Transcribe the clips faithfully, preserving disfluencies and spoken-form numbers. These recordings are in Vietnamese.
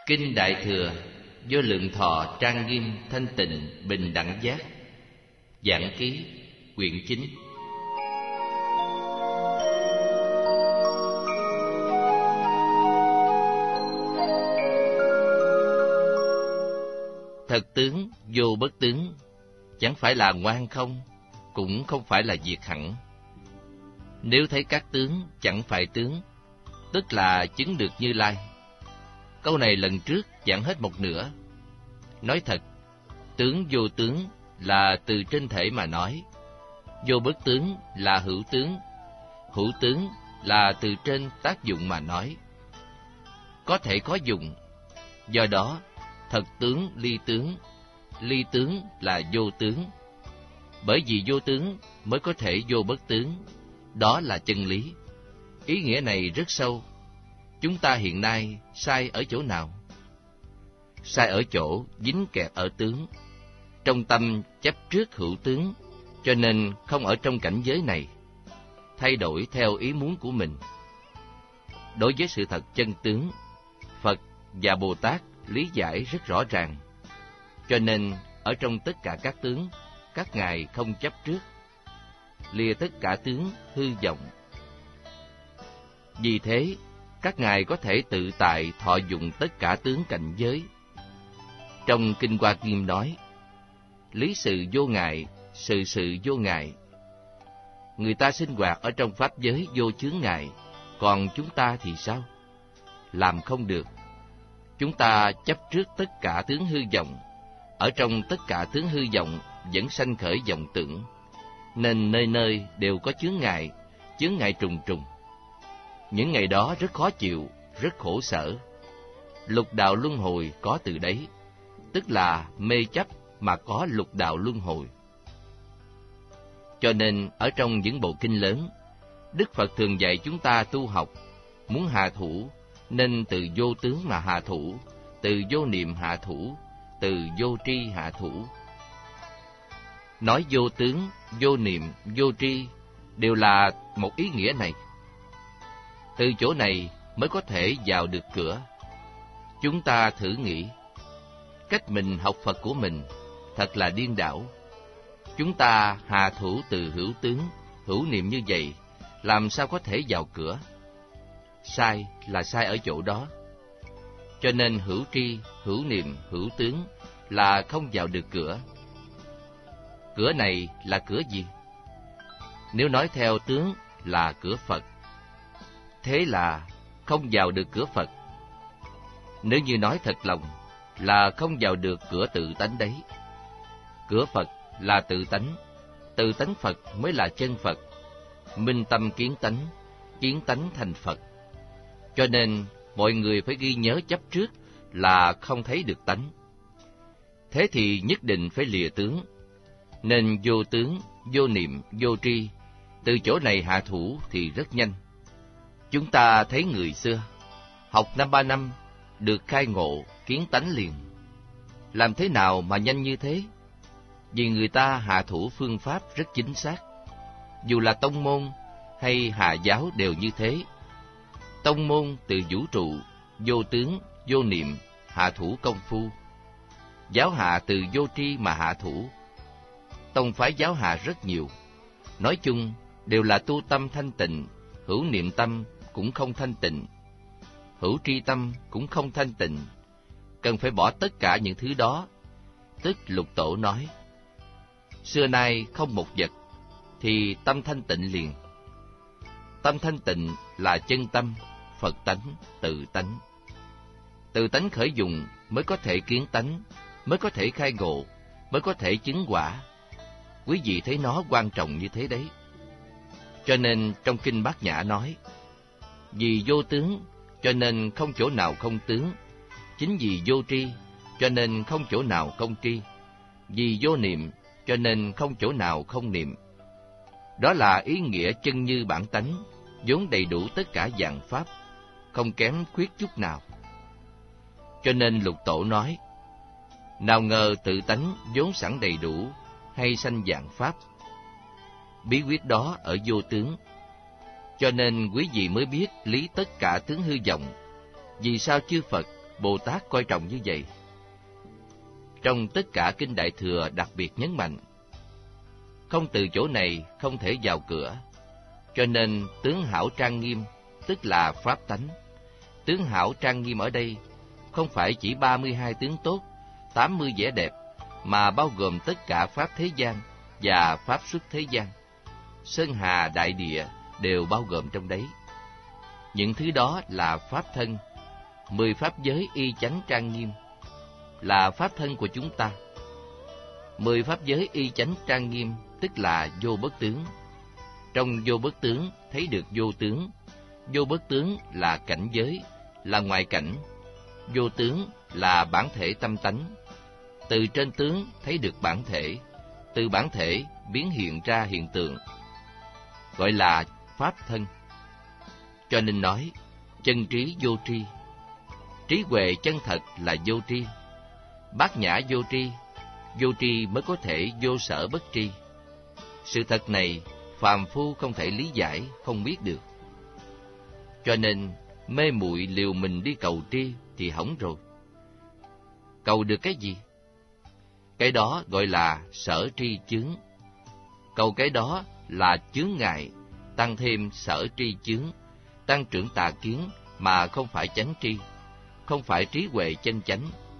Kinh Đại Thừa Vô Lượng Thọ Trang Nghiêm Thanh Tịnh Bình Đẳng Giác. Giảng ký quyển chín. Thật tướng vô bất tướng, chẳng phải là ngoan không, cũng không phải là diệt hẳn. Nếu thấy các tướng chẳng phải tướng, tức là chứng được Như Lai. Câu này lần trước giảng hết một nửa. Nói thật, tướng vô tướng là từ trên thể mà nói, vô bất tướng là hữu tướng, hữu tướng là từ trên tác dụng mà nói. Có thể có dụng, do đó thật tướng ly tướng, ly tướng là vô tướng. Bởi vì vô tướng mới có thể vô bất tướng, đó là chân lý. Ý nghĩa này rất sâu. Chúng ta hiện nay sai ở chỗ nào? Sai ở chỗ dính kẹt ở tướng, trong tâm chấp trước hữu tướng, cho nên không ở trong cảnh giới này, thay đổi theo ý muốn của mình. Đối với sự thật chân tướng, Phật và Bồ Tát lý giải rất rõ ràng, cho nên ở trong tất cả các tướng, các ngài không chấp trước, lìa tất cả tướng hư vọng. Vì thế, các ngài có thể tự tại thọ dụng tất cả tướng cảnh giới. Trong Kinh Hoa Nghiêm nói, lý sự vô ngại, sự sự vô ngại. Người ta sinh hoạt ở trong pháp giới vô chướng ngại, còn chúng ta thì sao? Làm không được. Chúng ta chấp trước tất cả tướng hư vọng, ở trong tất cả tướng hư vọng vẫn sanh khởi vọng tưởng, nên nơi nơi đều có chướng ngại, chướng ngại trùng trùng. Những ngày đó rất khó chịu, rất khổ sở. Lục đạo luân hồi có từ đấy, tức là mê chấp mà có lục đạo luân hồi. Cho nên ở trong những bộ kinh lớn, Đức Phật thường dạy chúng ta tu học, muốn hạ thủ nên từ vô tướng mà hạ thủ, từ vô niệm hạ thủ, từ vô tri hạ thủ. Nói vô tướng, vô niệm, vô tri đều là một ý nghĩa này. Từ chỗ này mới có thể vào được cửa. Chúng ta thử nghĩ, cách mình học Phật của mình thật là điên đảo. Chúng ta hạ thủ từ hữu tướng, hữu niệm như vậy, làm sao có thể vào cửa? Sai là sai ở chỗ đó. Cho nên hữu tri, hữu niệm, hữu tướng là không vào được cửa. Cửa này là cửa gì? Nếu nói theo tướng là cửa Phật, thế là không vào được cửa Phật. Nếu như nói thật lòng là không vào được cửa tự tánh đấy. Cửa Phật là tự tánh, tự tánh Phật mới là chân Phật. Minh tâm kiến tánh, kiến tánh thành Phật. Cho nên mọi người phải ghi nhớ chấp trước là không thấy được tánh. Thế thì nhất định phải lìa tướng, nên vô tướng, vô niệm, vô tri, từ chỗ này hạ thủ thì rất nhanh. Chúng ta thấy người xưa, học năm ba năm, được khai ngộ, kiến tánh liền. Làm thế nào mà nhanh như thế? Vì người ta hạ thủ phương pháp rất chính xác. Dù là tông môn hay hạ giáo đều như thế. Tông môn từ vũ trụ, vô tướng, vô niệm, hạ thủ công phu. Giáo hạ từ vô tri mà hạ thủ. Tông phái giáo hạ rất nhiều. Nói chung đều là tu tâm thanh tịnh, hữu niệm tâm cũng không thanh tịnh, hữu tri tâm cũng không thanh tịnh. Cần phải bỏ tất cả những thứ đó. Tức Lục Tổ nói, xưa nay không một vật, thì tâm thanh tịnh liền. Tâm thanh tịnh là chân tâm, Phật tánh, tự tánh. Tự tánh khởi dụng mới có thể kiến tánh, mới có thể khai ngộ, mới có thể chứng quả. Quý vị thấy nó quan trọng như thế đấy. Cho nên trong Kinh Bát Nhã nói, vì vô tướng, cho nên không chỗ nào không tướng. Chính vì vô tri, cho nên không chỗ nào không tri. Vì vô niệm, cho nên không chỗ nào không niệm. Đó là ý nghĩa chân như bản tánh, vốn đầy đủ tất cả dạng pháp, không kém khuyết chút nào. Cho nên Lục Tổ nói, nào ngờ tự tánh vốn sẵn đầy đủ, hay sanh dạng pháp. Bí quyết đó ở vô tướng. Cho nên quý vị mới biết lý tất cả tướng hư vọng. Vì sao chư Phật Bồ Tát coi trọng như vậy. Trong tất cả kinh Đại Thừa đặc biệt nhấn mạnh, không từ chỗ này không thể vào cửa, cho nên tướng hảo trang nghiêm, tức là pháp tánh. Tướng hảo trang nghiêm ở đây không phải chỉ ba mươi hai tướng tốt, tám mươi vẻ đẹp, mà bao gồm tất cả pháp thế gian và pháp xuất thế gian. Sơn hà đại địa đều bao gồm trong đấy. Những thứ đó là pháp thân, mười pháp giới y chánh trang nghiêm, là pháp thân của chúng ta. Mười pháp giới y chánh trang nghiêm tức là vô bất tướng. Trong vô bất tướng thấy được vô tướng. Vô bất tướng là cảnh giới, là ngoại cảnh. Vô tướng là bản thể tâm tánh. Từ trên tướng thấy được bản thể, từ bản thể biến hiện ra hiện tượng, gọi là pháp thân. Cho nên nói, chân trí vô tri. Trí huệ chân thật là vô tri. Bát nhã vô tri, vô tri mới có thể vô sở bất tri. Sự thật này, phàm phu không thể lý giải, không biết được. Cho nên, mê muội liều mình đi cầu tri thì hỏng rồi. Cầu được cái gì? Cái đó gọi là sở tri chướng. Cầu cái đó là chướng ngại, tăng thêm sở tri chướng, tăng trưởng tà kiến mà không phải chánh tri, không phải trí huệ chân chánh.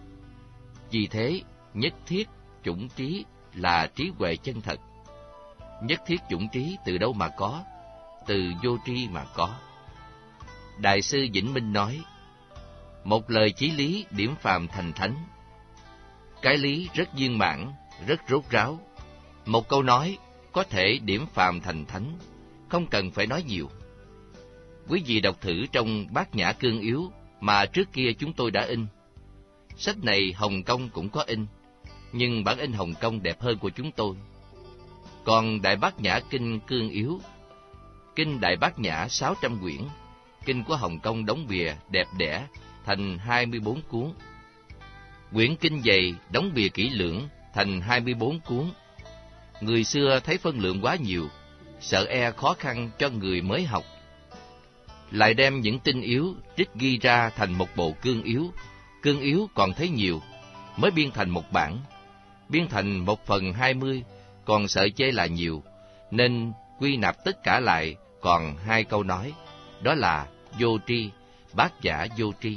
Vì thế, nhất thiết chủng trí là trí huệ chân thật. Nhất thiết chủng trí từ đâu mà có? Từ vô tri mà có. Đại sư Vĩnh Minh nói, một lời chí lý điểm phàm thành thánh. Cái lý rất viên mãn, rất rốt ráo. Một câu nói có thể điểm phàm thành thánh, không cần phải nói nhiều. Quý vị đọc thử trong Bát Nhã Cương Yếu mà trước kia chúng tôi đã in. Sách này Hồng Kông cũng có in, nhưng bản in Hồng Kông đẹp hơn của chúng tôi. Còn Đại Bát Nhã Kinh Cương Yếu, Kinh Đại Bát Nhã sáu trăm quyển, kinh của Hồng Kông đóng bìa đẹp đẽ thành hai mươi bốn cuốn. Quyển kinh dày đóng bìa kỹ lưỡng thành hai mươi bốn cuốn. Người xưa thấy phân lượng quá nhiều, sợ e khó khăn cho người mới học, lại đem những tinh yếu trích ghi ra thành một bộ cương yếu. Cương yếu còn thấy nhiều, mới biên thành một bản. Biên thành một phần hai mươi, còn sợ chê là nhiều, nên quy nạp tất cả lại còn hai câu nói, đó là vô tri, bát nhã vô tri.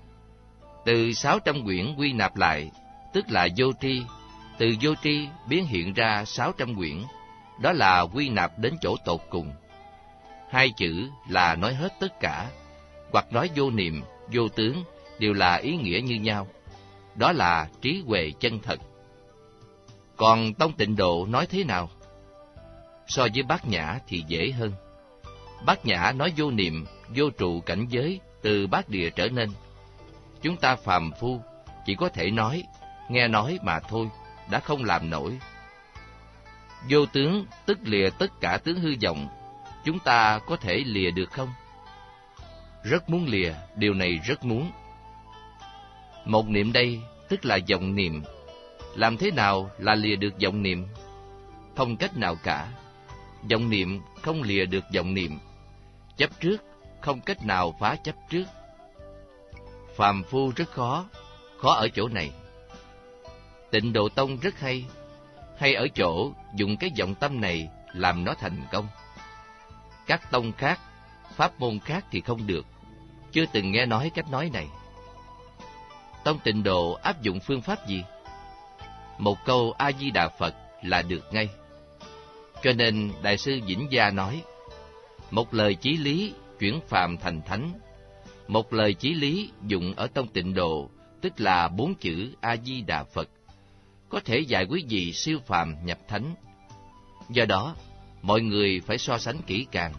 Từ sáu trăm quyển quy nạp lại, tức là vô tri. Từ vô tri biến hiện ra sáu trăm quyển, đó là quy nạp đến chỗ tột cùng. Hai chữ là nói hết tất cả, hoặc nói vô niệm, vô tướng, đều là ý nghĩa như nhau. Đó là trí huệ chân thật. Còn Tông Tịnh Độ nói thế nào? So với Bát Nhã thì dễ hơn. Bát Nhã nói vô niệm, vô trụ cảnh giới từ bát địa trở nên. Chúng ta phàm phu chỉ có thể nói, nghe nói mà thôi, đã không làm nổi. Vô tướng tức lìa tất cả tướng hư vọng, chúng ta có thể lìa được không? Rất muốn lìa, điều này rất muốn. Một niệm đây tức là vọng niệm. Làm thế nào là lìa được vọng niệm? Không cách nào cả. Vọng niệm không lìa được vọng niệm. Chấp trước không cách nào phá chấp trước. Phàm phu rất khó, khó ở chỗ này. Tịnh Độ Tông rất hay, hay ở chỗ dùng cái vọng tâm này làm nó thành công. Các tông khác, pháp môn khác thì không được, chưa từng nghe nói cách nói này. Tông Tịnh Độ áp dụng phương pháp gì? Một câu A-di-đà Phật là được ngay. Cho nên Đại sư Vĩnh Gia nói, một lời chí lý chuyển phàm thành thánh. Một lời chí lý dụng ở Tông Tịnh Độ tức là bốn chữ A-di-đà Phật, có thể dạy quý vị siêu phàm nhập thánh. Do đó, mọi người phải so sánh kỹ càng.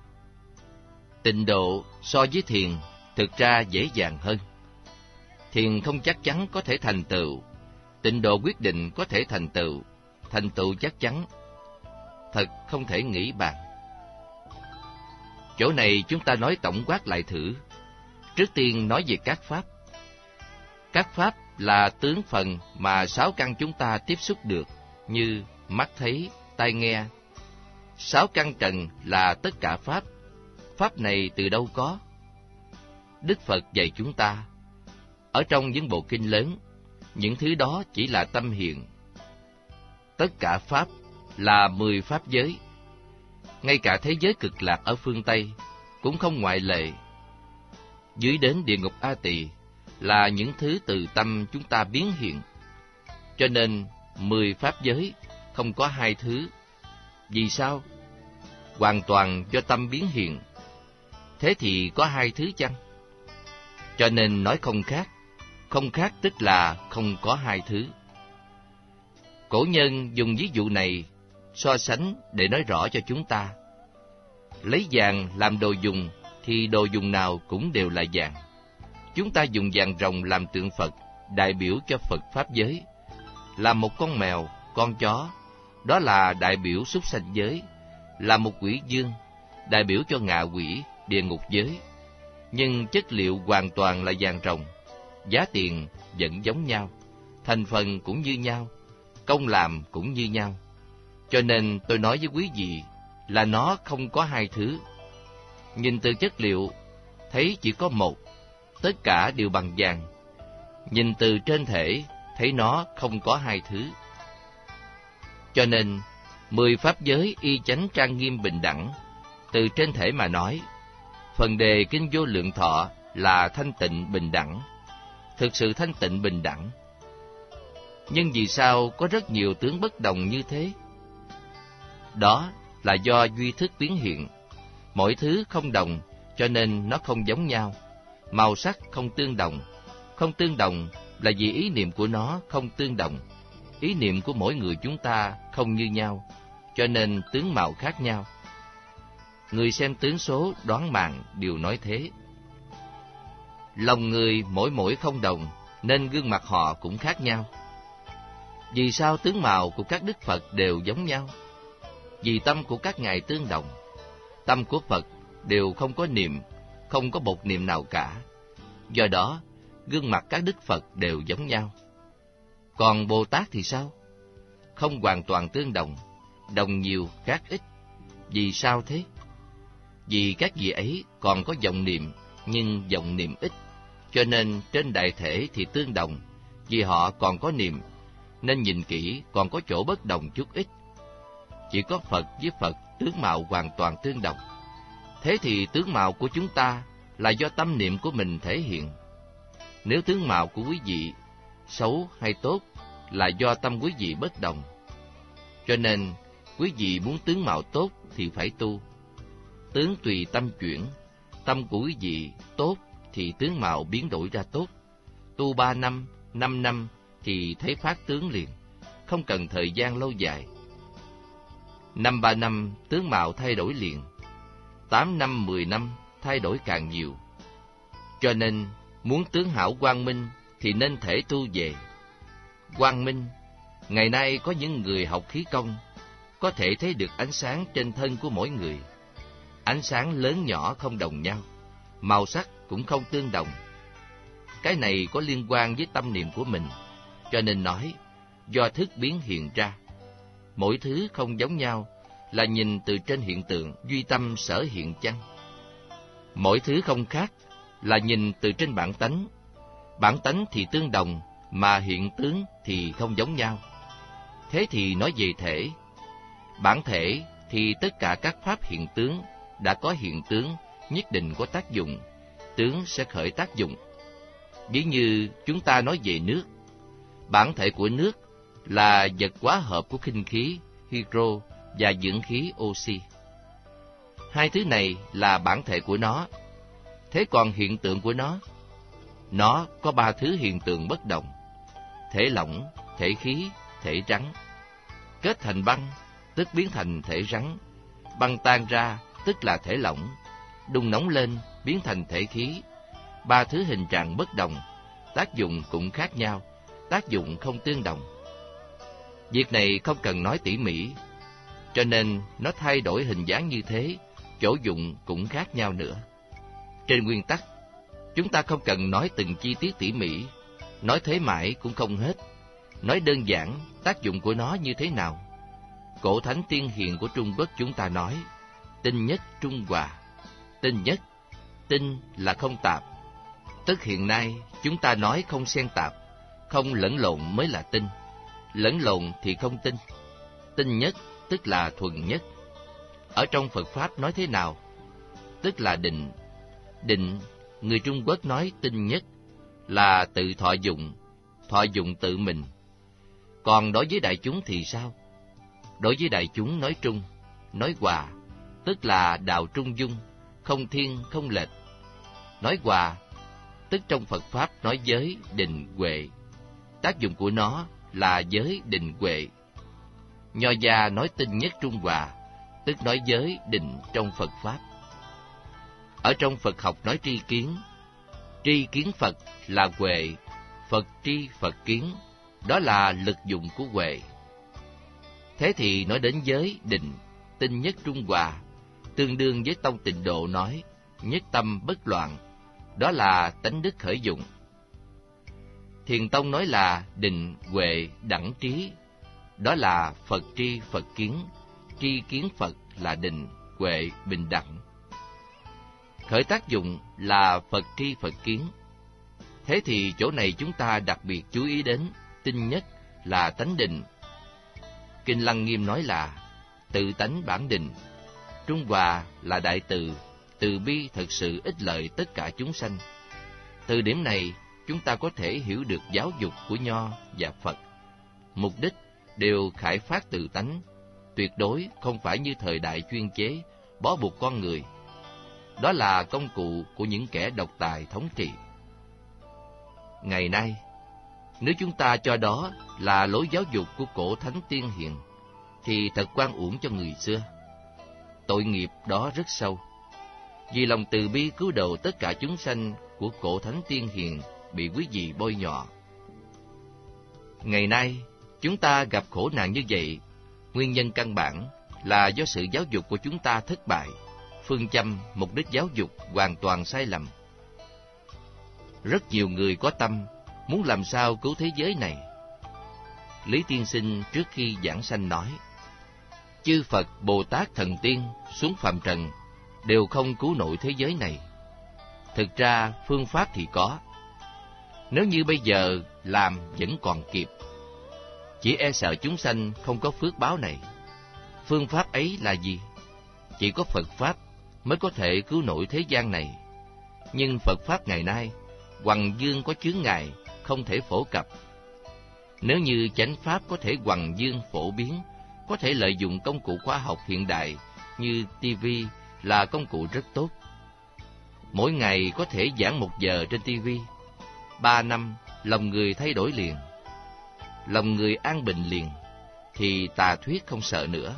Tịnh độ so với thiền thực ra dễ dàng hơn. Thiền không chắc chắn có thể thành tựu, tịnh độ quyết định có thể thành tựu, thành tựu chắc chắn. Thật không thể nghĩ bàn. Chỗ này chúng ta nói tổng quát lại thử. Trước tiên nói về các pháp. Các pháp là tướng phần mà sáu căn chúng ta tiếp xúc được, như mắt thấy, tai nghe. Sáu căn trần là tất cả pháp. Pháp này từ đâu có? Đức Phật dạy chúng ta, Ở trong những bộ kinh lớn, những thứ đó chỉ là tâm hiện. Tất cả pháp là mười pháp giới. Ngay cả thế giới cực lạc ở phương Tây cũng không ngoại lệ. Dưới đến địa ngục A Tỳ là những thứ từ tâm chúng ta biến hiện. Cho nên, mười pháp giới không có hai thứ. Vì sao? Hoàn toàn do tâm biến hiện. Thế thì có hai thứ chăng? Cho nên nói không khác. Không khác tức là không có hai thứ. Cổ nhân dùng ví dụ này so sánh để nói rõ cho chúng ta. Lấy vàng làm đồ dùng thì đồ dùng nào cũng đều là vàng. Chúng ta dùng vàng rồng làm tượng Phật, đại biểu cho Phật Pháp giới. Làm một con mèo, con chó, đó là đại biểu súc sanh giới. Là một quỷ dương, đại biểu cho ngạ quỷ, địa ngục giới. Nhưng chất liệu hoàn toàn là vàng rồng. Giá tiền vẫn giống nhau, thành phần cũng như nhau, công làm cũng như nhau. Cho nên tôi nói với quý vị là nó không có hai thứ. Nhìn từ chất liệu, thấy chỉ có một, tất cả đều bằng vàng. Nhìn từ trên thể, thấy nó không có hai thứ. Cho nên, mười pháp giới y chánh trang nghiêm bình đẳng. Từ trên thể mà nói, phần đề Kinh Vô Lượng Thọ là thanh tịnh bình đẳng. Thực sự thanh tịnh bình đẳng. Nhưng vì sao có rất nhiều tướng bất đồng như thế? Đó là do duy thức biến hiện. Mỗi thứ không đồng, cho nên nó không giống nhau. Màu sắc không tương đồng. Không tương đồng là vì ý niệm của nó không tương đồng. Ý niệm của mỗi người chúng ta không như nhau, cho nên tướng mạo khác nhau. Người xem tướng số đoán màng đều nói thế. Lòng người mỗi mỗi không đồng, nên gương mặt họ cũng khác nhau. Vì sao tướng mạo của các đức Phật đều giống nhau? Vì tâm của các ngài tương đồng. Tâm của Phật đều không có niệm, không có một niệm nào cả. Do đó, gương mặt các đức Phật đều giống nhau. Còn Bồ Tát thì sao? Không hoàn toàn tương đồng, đồng nhiều khác ít. Vì sao thế? Vì các vị ấy còn có vọng niệm, nhưng vọng niệm ít, cho nên trên đại thể thì tương đồng. Vì họ còn có niệm, nên nhìn kỹ còn có chỗ bất đồng chút ít. Chỉ có Phật với Phật tướng mạo hoàn toàn tương đồng. Thế thì tướng mạo của chúng ta là do tâm niệm của mình thể hiện. Nếu tướng mạo của quý vị xấu hay tốt là do tâm quý vị bất đồng. Cho nên, quý vị muốn tướng mạo tốt thì phải tu. Tướng tùy tâm chuyển, tâm của quý vị tốt thì tướng mạo biến đổi ra tốt. Tu ba năm, năm năm thì thấy phát tướng liền, không cần thời gian lâu dài. Năm ba năm tướng mạo thay đổi liền, tám năm, mười năm thay đổi càng nhiều. Cho nên, muốn tướng hảo quang minh thì nên thể tu về. Quang minh, ngày nay có những người học khí công, có thể thấy được ánh sáng trên thân của mỗi người. Ánh sáng lớn nhỏ không đồng nhau, màu sắc cũng không tương đồng. Cái này có liên quan với tâm niệm của mình, cho nên nói, do thức biến hiện ra. Mỗi thứ không giống nhau là nhìn từ trên hiện tượng duy tâm sở hiện chăng. Mỗi thứ không khác là nhìn từ trên bản tánh. Bản tánh thì tương đồng, mà hiện tướng thì không giống nhau. Thế thì nói về thể. Bản thể thì tất cả các pháp hiện tướng, đã có hiện tướng, nhất định có tác dụng, tướng sẽ khởi tác dụng. Ví như chúng ta nói về nước, bản thể của nước là vật hóa hợp của khinh khí, hydro và dưỡng khí oxy. Hai thứ này là bản thể của nó. Thế còn hiện tượng của nó? Nó có ba thứ hiện tượng bất đồng: thể lỏng, thể khí, thể rắn. Kết thành băng, tức biến thành thể rắn. Băng tan ra, tức là thể lỏng. Đun nóng lên, biến thành thể khí. Ba thứ hình trạng bất đồng, tác dụng cũng khác nhau, tác dụng không tương đồng. Việc này không cần nói tỉ mỉ, cho nên nó thay đổi hình dáng như thế, chỗ dụng cũng khác nhau nữa. Trên nguyên tắc, chúng ta không cần nói từng chi tiết tỉ mỉ, nói thế mãi cũng không hết. Nói đơn giản, tác dụng của nó như thế nào? Cổ thánh tiên hiền của Trung Quốc chúng ta nói, tinh nhất trung hòa. Tinh nhất, tinh là không tạp, Tức hiện nay, chúng ta nói không xen tạp, không lẫn lộn mới là tin. Lẫn lộn thì không tin. Tinh nhất tức là thuần nhất. Ở trong Phật Pháp nói thế nào? Tức là định. Định, người Trung Quốc nói tinh nhất, là tự thọ dụng, thọ dụng tự mình. Còn đối với đại chúng thì sao? Đối với đại chúng nói trung, nói hòa, tức là đạo trung dung, không thiên không lệch. Nói hòa, tức trong Phật Pháp nói giới, định, huệ. Tác dụng của nó là giới, định, huệ. Nho gia nói tinh nhất trung hòa, tức nói giới, định trong Phật Pháp. Ở trong Phật học nói tri kiến, tri kiến Phật là huệ, Phật tri Phật kiến, đó là lực dụng của huệ. Thế thì nói đến giới, định, tinh nhất trung hòa, tương đương với Tông Tịnh Độ nói nhất tâm bất loạn, đó là tánh đức khởi dụng. Thiền Tông nói là định, huệ, đẳng trí, đó là Phật tri Phật kiến, tri kiến Phật là định, huệ, bình đẳng. Khởi tác dụng là Phật tri Phật kiến. Thế thì chỗ này chúng ta đặc biệt chú ý đến tinh nhất là tánh định. Kinh Lăng Nghiêm nói là tự tánh bản định. Trung hòa là đại từ, từ bi thật sự ích lợi tất cả chúng sanh. Từ điểm này, chúng ta có thể hiểu được giáo dục của Nho và Phật. Mục đích đều khải phát từ tánh, tuyệt đối không phải như thời đại chuyên chế, bó buộc con người. Đó là công cụ của những kẻ độc tài thống trị. Ngày nay, nếu chúng ta cho đó là lối giáo dục của cổ thánh tiên hiền, thì thật oan uổng cho người xưa. Tội nghiệp đó rất sâu. Vì lòng từ bi cứu độ tất cả chúng sanh của cổ thánh tiên hiền bị quý vị bôi nhọ. Ngày nay, chúng ta gặp khổ nạn như vậy, nguyên nhân căn bản là do sự giáo dục của chúng ta thất bại, phương châm, mục đích giáo dục hoàn toàn sai lầm. Rất nhiều người có tâm muốn làm sao cứu thế giới này. Lý Tiên Sinh trước khi giảng sanh nói, chư Phật, Bồ Tát, Thần Tiên xuống phàm trần đều không cứu nổi thế giới này. Thực ra phương pháp thì có. Nếu như bây giờ làm vẫn còn kịp. Chỉ e sợ chúng sanh không có phước báo này. Phương pháp ấy là gì? Chỉ có Phật Pháp mới có thể cứu nổi thế gian này. Nhưng Phật Pháp ngày nay, hoằng dương có chướng ngại, không thể phổ cập. Nếu như chánh Pháp có thể hoằng dương phổ biến, có thể lợi dụng công cụ khoa học hiện đại như ti vi là công cụ rất tốt. Mỗi ngày có thể giảng một giờ trên ti vi. Ba năm, lòng người thay đổi liền. Lòng người an bình liền, thì tà thuyết không sợ nữa.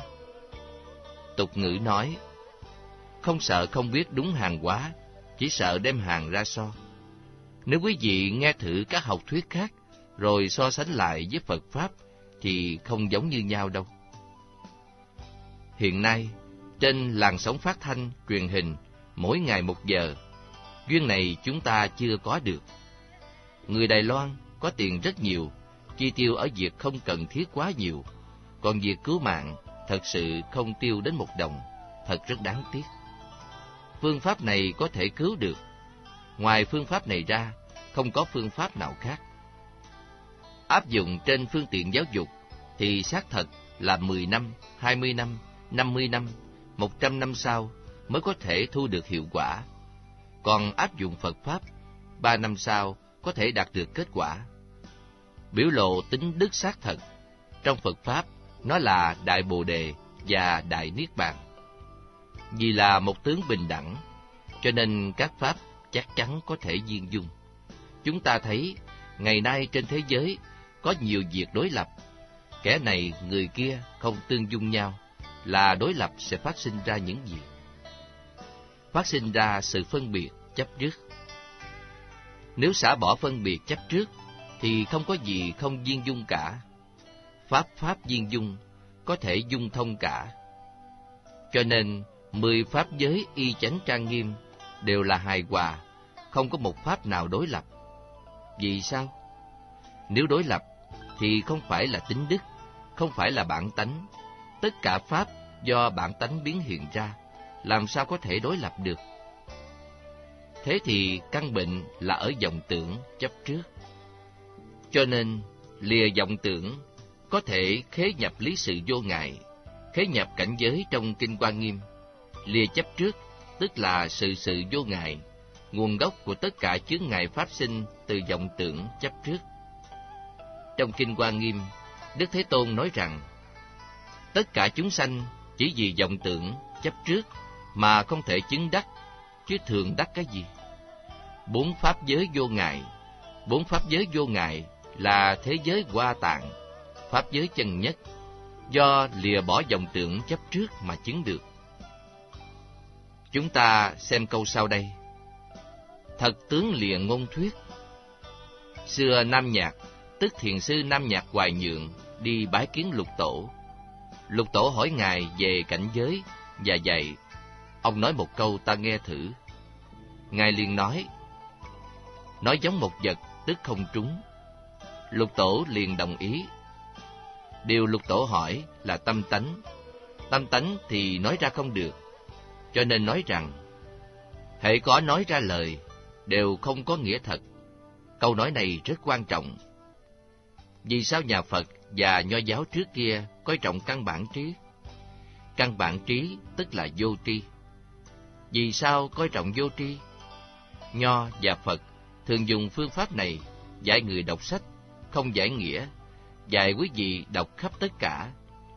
Tục ngữ nói, không sợ không biết đúng hàng hóa, chỉ sợ đem hàng ra so. Nếu quý vị nghe thử các học thuyết khác, rồi so sánh lại với Phật Pháp, thì không giống như nhau đâu. Hiện nay, trên làn sóng phát thanh, truyền hình, mỗi ngày một giờ, duyên này chúng ta chưa có được. Người Đài Loan có tiền rất nhiều, chi tiêu ở việc không cần thiết quá nhiều, còn việc cứu mạng thật sự không tiêu đến một đồng, thật rất đáng tiếc. Phương pháp này có thể cứu được. Ngoài phương pháp này ra, không có phương pháp nào khác. Áp dụng trên phương tiện giáo dục thì xác thật là mười năm, hai mươi năm, năm mươi năm, một trăm năm sau mới có thể thu được hiệu quả. Còn áp dụng Phật Pháp, ba năm sau có thể đạt được kết quả. Biểu lộ tính đức xác thật. Trong Phật Pháp, nó là Đại Bồ Đề và Đại Niết Bàn. Vì là một tướng bình đẳng, cho nên các Pháp chắc chắn có thể viên dung. Chúng ta thấy, ngày nay trên thế giới có nhiều việc đối lập. Kẻ này, người kia không tương dung nhau, là đối lập sẽ phát sinh ra những gì? Phát sinh ra sự phân biệt, chấp trước. Nếu xả bỏ phân biệt chấp trước, thì không có gì không viên dung cả. Pháp Pháp viên dung, có thể dung thông cả. Cho nên, mười Pháp giới y chánh trang nghiêm đều là hài hòa, không có một Pháp nào đối lập. Vì sao? Nếu đối lập, thì không phải là tính đức, không phải là bản tánh. Tất cả Pháp do bản tánh biến hiện ra, làm sao có thể đối lập được? Thế thì căn bệnh là ở vọng tưởng chấp trước. Cho nên, lìa vọng tưởng có thể khế nhập lý sự vô ngại, khế nhập cảnh giới trong Kinh Hoa Nghiêm. Lìa chấp trước tức là sự sự vô ngại, nguồn gốc của tất cả chướng ngại pháp sinh từ vọng tưởng chấp trước. Trong Kinh Hoa Nghiêm, Đức Thế Tôn nói rằng, tất cả chúng sanh chỉ vì vọng tưởng chấp trước mà không thể chứng đắc, chứ thường đắc cái gì? Bốn pháp giới vô ngại. Bốn pháp giới vô ngại là thế giới Hoa Tạng, pháp giới chân nhất, do lìa bỏ vọng tưởng chấp trước mà chứng được. Chúng ta xem câu sau đây. Thật tướng lìa ngôn thuyết. Xưa Nam Nhạc, tức thiền sư Nam Nhạc Hoài Nhượng, đi bái kiến Lục Tổ. Lục Tổ hỏi Ngài về cảnh giới và dạy. Ông nói một câu ta nghe thử. Ngài liền nói, nói giống một vật, tức không trúng. Lục Tổ liền đồng ý. Điều Lục Tổ hỏi là tâm tánh. Tâm tánh thì nói ra không được, cho nên nói rằng, hễ có nói ra lời, đều không có nghĩa thật. Câu nói này rất quan trọng. Vì sao nhà Phật và Nho giáo trước kia coi trọng căn bản trí? Căn bản trí tức là vô tri. Vì sao coi trọng vô tri? Nho và Phật thường dùng phương pháp này dạy người đọc sách, không giải nghĩa, dạy quý vị đọc khắp tất cả.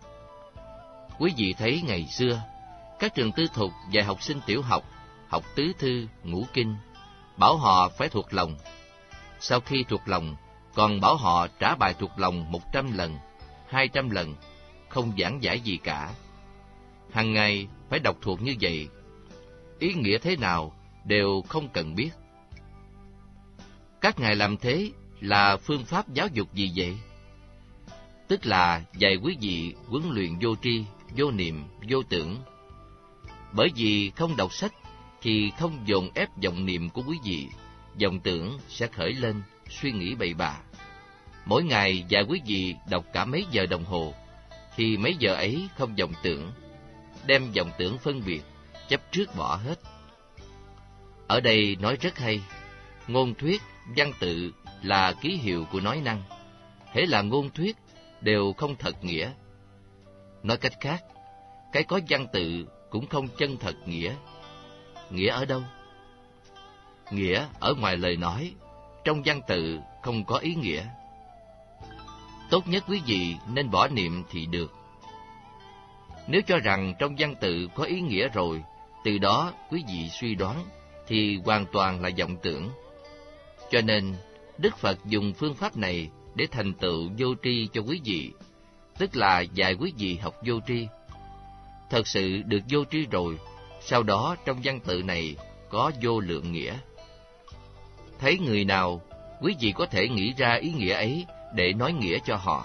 Quý vị thấy ngày xưa, các trường tư thục dạy học sinh tiểu học, học tứ thư, ngũ kinh, bảo họ phải thuộc lòng. Sau khi thuộc lòng, còn bảo họ trả bài thuộc lòng một trăm lần, hai trăm lần, không giảng giải gì cả. Hằng ngày phải đọc thuộc như vậy, ý nghĩa thế nào đều không cần biết. Các ngài làm thế là phương pháp giáo dục gì vậy? Tức là dạy quý vị huấn luyện vô tri, vô niệm, vô tưởng. Bởi vì không đọc sách thì không dồn ép vọng niệm của quý vị, vọng tưởng sẽ khởi lên, suy nghĩ bậy bạ. Mỗi ngày dạy quý vị đọc cả mấy giờ đồng hồ, thì mấy giờ ấy không vọng tưởng, đem vọng tưởng phân biệt, chấp trước bỏ hết. Ở đây nói rất hay, ngôn thuyết, văn tự là ký hiệu của nói năng. Hễ là ngôn thuyết đều không thật nghĩa. Nói cách khác, cái có văn tự cũng không chân thật nghĩa. Nghĩa ở đâu? Nghĩa ở ngoài lời nói, trong văn tự không có ý nghĩa. Tốt nhất quý vị nên bỏ niệm thì được. Nếu cho rằng trong văn tự có ý nghĩa rồi, từ đó quý vị suy đoán, thì hoàn toàn là vọng tưởng. Cho nên, Đức Phật dùng phương pháp này để thành tựu vô tri cho quý vị, tức là dạy quý vị học vô tri. Thật sự được vô tri rồi, sau đó trong văn tự này có vô lượng nghĩa. Thấy người nào, quý vị có thể nghĩ ra ý nghĩa ấy để nói nghĩa cho họ.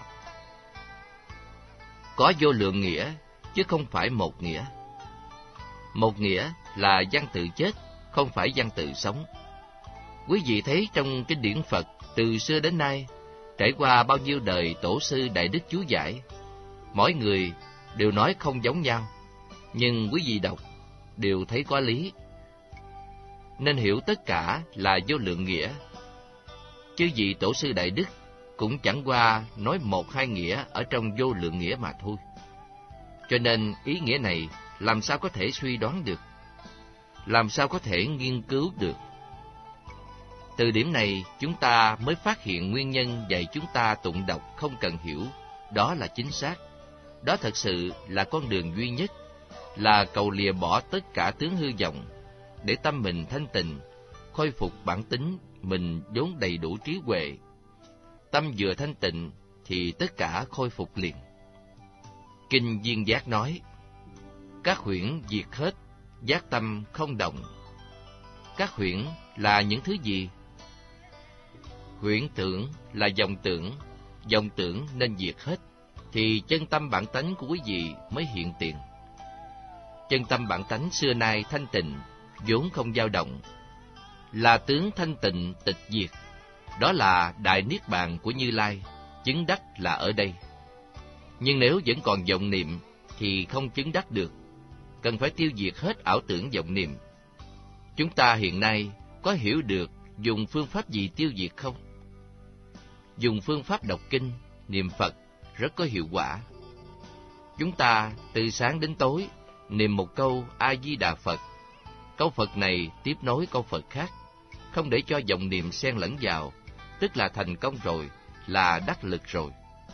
Có vô lượng nghĩa, chứ không phải một nghĩa. Một nghĩa là văn tự chết, không phải văn tự sống. Quý vị thấy trong kinh điển Phật từ xưa đến nay, trải qua bao nhiêu đời tổ sư đại đức chú giải, mỗi người đều nói không giống nhau, nhưng quý vị đọc đều thấy có lý. Nên hiểu tất cả là vô lượng nghĩa. Chứ vị tổ sư đại đức cũng chẳng qua nói một hai nghĩa ở trong vô lượng nghĩa mà thôi. Cho nên ý nghĩa này làm sao có thể suy đoán được, làm sao có thể nghiên cứu được. Từ điểm này chúng ta mới phát hiện nguyên nhân dạy chúng ta tụng đọc không cần hiểu, đó là chính xác. Đó thật sự là con đường duy nhất, là cầu lìa bỏ tất cả tướng hư vọng, để tâm mình thanh tịnh, khôi phục bản tính mình vốn đầy đủ trí huệ. Tâm vừa thanh tịnh thì tất cả khôi phục liền. Kinh Viên Giác nói, các huyễn diệt hết, giác tâm không động. Các huyễn là những thứ gì? Huyễn tưởng là vọng tưởng, vọng tưởng nên diệt hết, thì chân tâm bản tánh của quý vị mới hiện tiền. Chân tâm bản tánh xưa nay thanh tịnh, vốn không dao động, là tướng thanh tịnh tịch diệt. Đó là đại niết bàn của Như Lai, chứng đắc là ở đây. Nhưng nếu vẫn còn vọng niệm thì không chứng đắc được, cần phải tiêu diệt hết ảo tưởng vọng niệm. Chúng ta hiện nay có hiểu được dùng phương pháp gì tiêu diệt không? Dùng phương pháp đọc kinh, niệm Phật rất có hiệu quả. Chúng ta từ sáng đến tối niệm một câu A-di-đà Phật. Câu Phật này tiếp nối câu Phật khác, không để cho vọng niệm xen lẫn vào, tức là thành công rồi, là đắc lực rồi.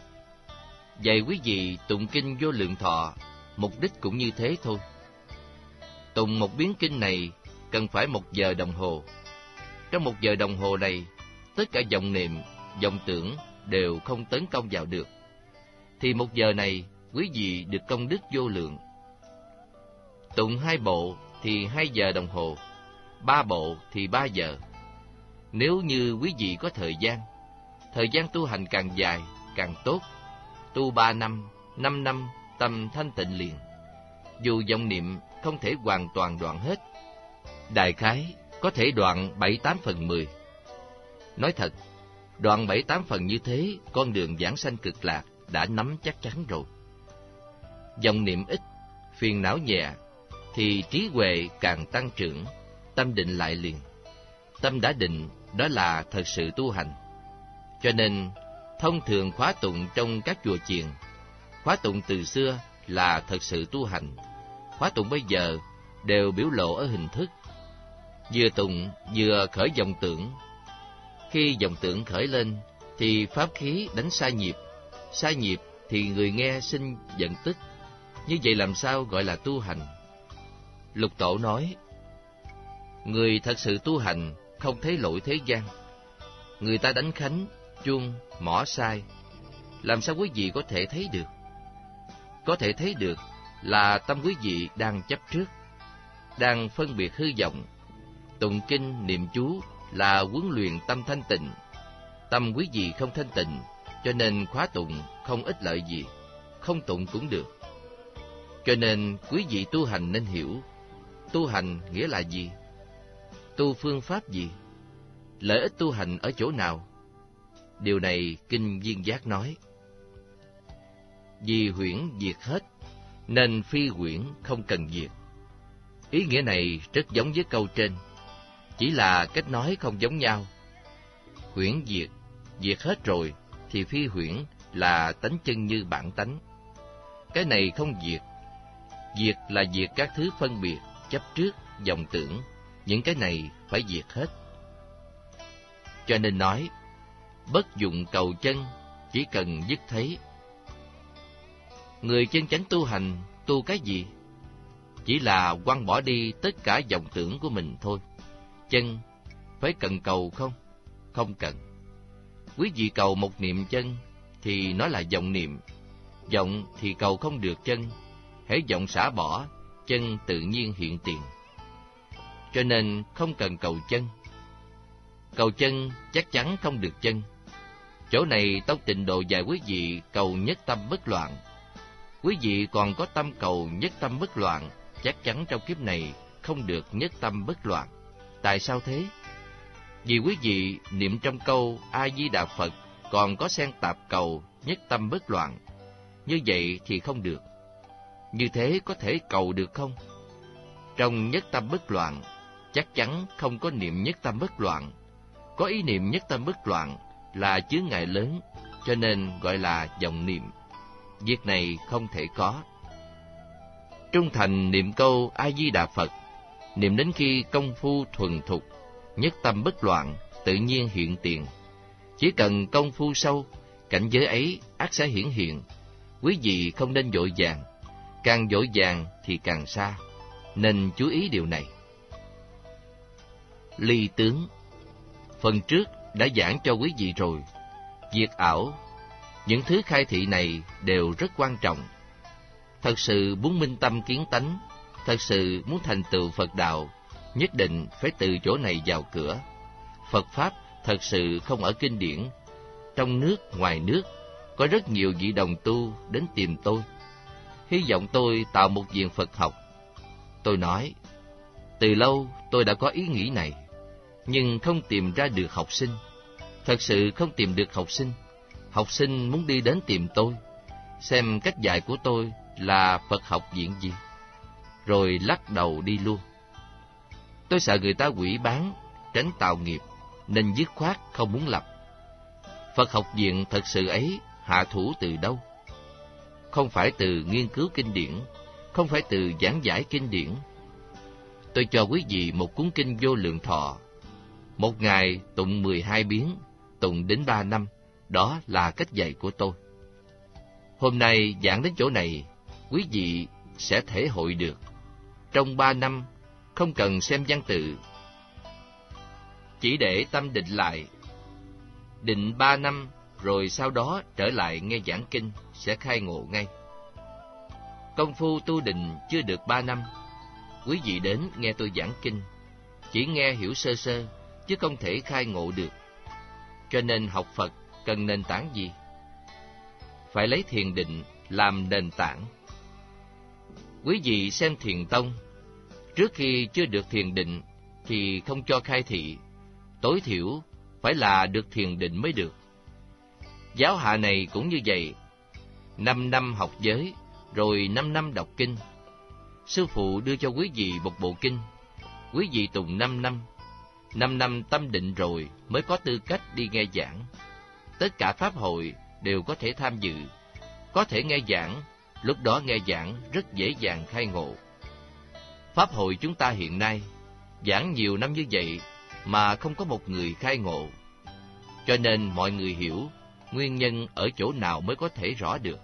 Vậy quý vị tụng kinh Vô Lượng Thọ, mục đích cũng như thế thôi. Tụng một biến kinh này cần phải một giờ đồng hồ. Trong một giờ đồng hồ này, tất cả vọng niệm, vọng tưởng đều không tấn công vào được. Thì một giờ này, quý vị được công đức vô lượng. Tụng hai bộ thì hai giờ đồng hồ, ba bộ thì ba giờ. Nếu như quý vị có thời gian, thời gian tu hành càng dài, càng tốt. Tu ba năm, năm năm, tâm thanh tịnh liền. Dù vọng niệm không thể hoàn toàn đoạn hết, đại khái có thể đoạn bảy tám phần mười. Nói thật, đoạn bảy tám phần như thế, con đường vãng sanh cực lạc đã nắm chắc chắn rồi. Vọng niệm ít, phiền não nhẹ, thì trí huệ càng tăng trưởng, tâm định lại liền. Tâm đã định, đó là thật sự tu hành. Cho nên, thông thường khóa tụng trong các chùa chiền, khóa tụng từ xưa là thật sự tu hành. Khóa tụng bây giờ đều biểu lộ ở hình thức. Vừa tụng vừa khởi vọng tưởng. Khi vọng tưởng khởi lên thì pháp khí đánh sai nhịp. Sai nhịp thì người nghe sinh giận tức. Như vậy làm sao gọi là tu hành? Lục Tổ nói, người thật sự tu hành không thấy lỗi thế gian. Người ta đánh khánh, chuông, mõ sai, làm sao quý vị có thể thấy được? Có thể thấy được là tâm quý vị đang chấp trước, đang phân biệt hư vọng. Tụng kinh niệm chú là huấn luyện tâm thanh tịnh. Tâm quý vị không thanh tịnh, cho nên khóa tụng không ích lợi gì, không tụng cũng được. Cho nên quý vị tu hành nên hiểu, tu hành nghĩa là gì? Tu phương pháp gì? Lợi ích tu hành ở chỗ nào? Điều này Kinh Viên Giác nói. Vì huyễn diệt hết, nên phi huyễn không cần diệt. Ý nghĩa này rất giống với câu trên, chỉ là cách nói không giống nhau. Huyễn diệt, diệt hết rồi, thì phi huyễn là tánh chân như bản tánh. Cái này không diệt. Diệt là diệt các thứ phân biệt, chấp trước, vọng tưởng. Những cái này phải diệt hết. Cho nên nói, bất dụng cầu chân, chỉ cần dứt thấy. Người chân chánh tu hành, tu cái gì? Chỉ là quăng bỏ đi tất cả vọng tưởng của mình thôi. Chân, phải cần cầu không? Không cần. Quý vị cầu một niệm chân, thì nó là vọng niệm. Vọng thì cầu không được chân. Hễ vọng xả bỏ, chân tự nhiên hiện tiền. Cho nên không cần cầu chân. Cầu chân chắc chắn không được chân. Chỗ này Tông Tịnh Độ dạy quý vị cầu nhất tâm bất loạn. Quý vị còn có tâm cầu nhất tâm bất loạn, chắc chắn trong kiếp này không được nhất tâm bất loạn. Tại sao thế? Vì quý vị niệm trong câu A-di-đà Phật còn có xen tạp cầu nhất tâm bất loạn. Như vậy thì không được. Như thế có thể cầu được không? Trong nhất tâm bất loạn, chắc chắn không có niệm nhất tâm bất loạn. Có ý niệm nhất tâm bất loạn là chướng ngại lớn, cho nên gọi là vọng niệm. Việc này không thể có. Trung thành niệm câu A-di-đà Phật, niệm đến khi công phu thuần thục, nhất tâm bất loạn, tự nhiên hiện tiền. Chỉ cần công phu sâu, cảnh giới ấy ắt sẽ hiển hiện. Quý vị không nên vội vàng, càng vội vàng thì càng xa, nên chú ý điều này. Ly tướng, phần trước đã giảng cho quý vị rồi. Diệt ảo, những thứ khai thị này đều rất quan trọng. Thật sự muốn minh tâm kiến tánh, thật sự muốn thành tựu Phật đạo, nhất định phải từ chỗ này vào cửa. Phật Pháp thật sự không ở kinh điển. Trong nước, ngoài nước, có rất nhiều vị đồng tu đến tìm tôi, hy vọng tôi tạo một viện Phật học. Tôi nói, từ lâu tôi đã có ý nghĩ này, nhưng không tìm ra được học sinh. Thật sự không tìm được học sinh. Học sinh muốn đi đến tìm tôi, xem cách dạy của tôi là Phật học viện gì, rồi lắc đầu đi luôn. Tôi sợ người ta hủy bán, tránh tạo nghiệp, nên dứt khoát không muốn lập. Phật học viện thật sự ấy hạ thủ từ đâu? Không phải từ nghiên cứu kinh điển, không phải từ giảng giải kinh điển. Tôi cho quý vị một cuốn kinh Vô Lượng Thọ. Một ngày tụng mười hai biến, tụng đến ba năm, đó là cách dạy của tôi. Hôm nay giảng đến chỗ này, quý vị sẽ thể hội được. Trong ba năm, không cần xem văn tự, chỉ để tâm định lại. Định ba năm, rồi sau đó trở lại nghe giảng kinh, sẽ khai ngộ ngay. Công phu tu định chưa được ba năm, quý vị đến nghe tôi giảng kinh, chỉ nghe hiểu sơ sơ, chứ không thể khai ngộ được. Cho nên học Phật cần nền tảng gì? Phải lấy thiền định làm nền tảng. Quý vị xem Thiền Tông, trước khi chưa được thiền định thì không cho khai thị, tối thiểu phải là được thiền định mới được. Giáo hạ này cũng như vậy, năm năm học giới, rồi năm năm đọc kinh. Sư phụ đưa cho quý vị một bộ kinh, quý vị tụng năm năm, năm năm tâm định rồi mới có tư cách đi nghe giảng. Tất cả pháp hội đều có thể tham dự, có thể nghe giảng, lúc đó nghe giảng rất dễ dàng khai ngộ. Pháp hội chúng ta hiện nay, giảng nhiều năm như vậy mà không có một người khai ngộ. Cho nên mọi người hiểu, nguyên nhân ở chỗ nào mới có thể rõ được.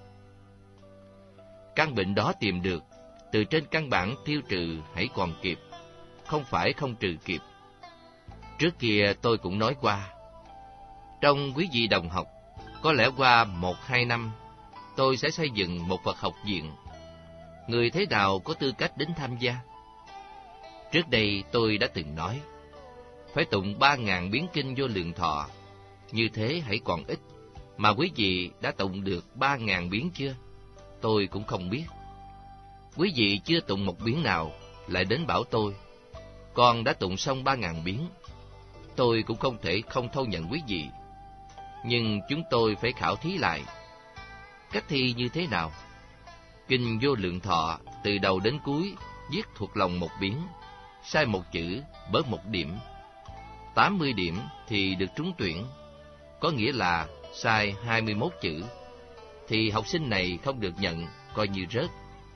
Căn bệnh đó tìm được, từ trên căn bản tiêu trừ hãy còn kịp, không phải không trừ kịp. Trước kia tôi cũng nói qua, trong quý vị đồng học, có lẽ qua một hai năm, tôi sẽ xây dựng một Phật học viện. Người thế nào có tư cách đến tham gia? Trước đây tôi đã từng nói, phải tụng ba ngàn biến kinh Vô Lượng Thọ, như thế hãy còn ít, mà quý vị đã tụng được ba ngàn biến chưa? Tôi cũng không biết. Quý vị chưa tụng một biến nào, lại đến bảo tôi, con đã tụng xong ba ngàn biến. Tôi cũng không thể không thâu nhận quý vị. Nhưng chúng tôi phải khảo thí lại. Cách thi như thế nào? Kinh Vô Lượng Thọ, từ đầu đến cuối, viết thuộc lòng một biến, sai một chữ, bớt một điểm. tám mươi điểm thì được trúng tuyển, có nghĩa là sai hai mươi mốt chữ, thì học sinh này không được nhận, coi như rớt.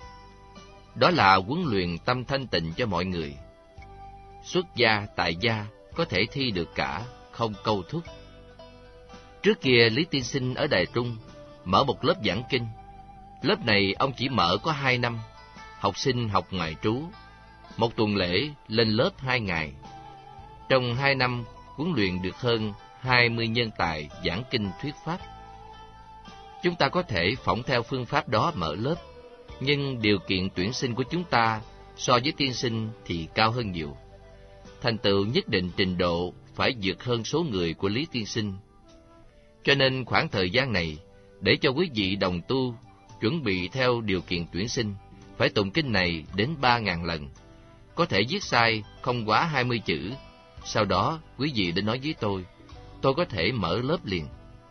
Đó là huấn luyện tâm thanh tịnh cho mọi người. Xuất gia, tại gia có thể thi được cả, không câu thúc. Trước kia Lý Tiên Sinh ở Đài Trung mở một lớp giảng kinh. Lớp này ông chỉ mở có hai năm, học sinh học ngoại trú. Một tuần lễ lên lớp hai ngày. Trong hai năm huấn luyện được hơn hai mươi nhân tài giảng kinh thuyết pháp. Chúng ta có thể phỏng theo phương pháp đó mở lớp, nhưng điều kiện tuyển sinh của chúng ta so với tiên sinh thì cao hơn nhiều. Thành tựu nhất định trình độ phải vượt hơn số người của Lý Tiên Sinh. Cho nên khoảng thời gian này, để cho quý vị đồng tu chuẩn bị theo điều kiện tuyển sinh, phải tụng kinh này đến ba ngàn lần. Có thể viết sai không quá hai mươi chữ. Sau đó quý vị đến nói với tôi, tôi có thể mở lớp liền.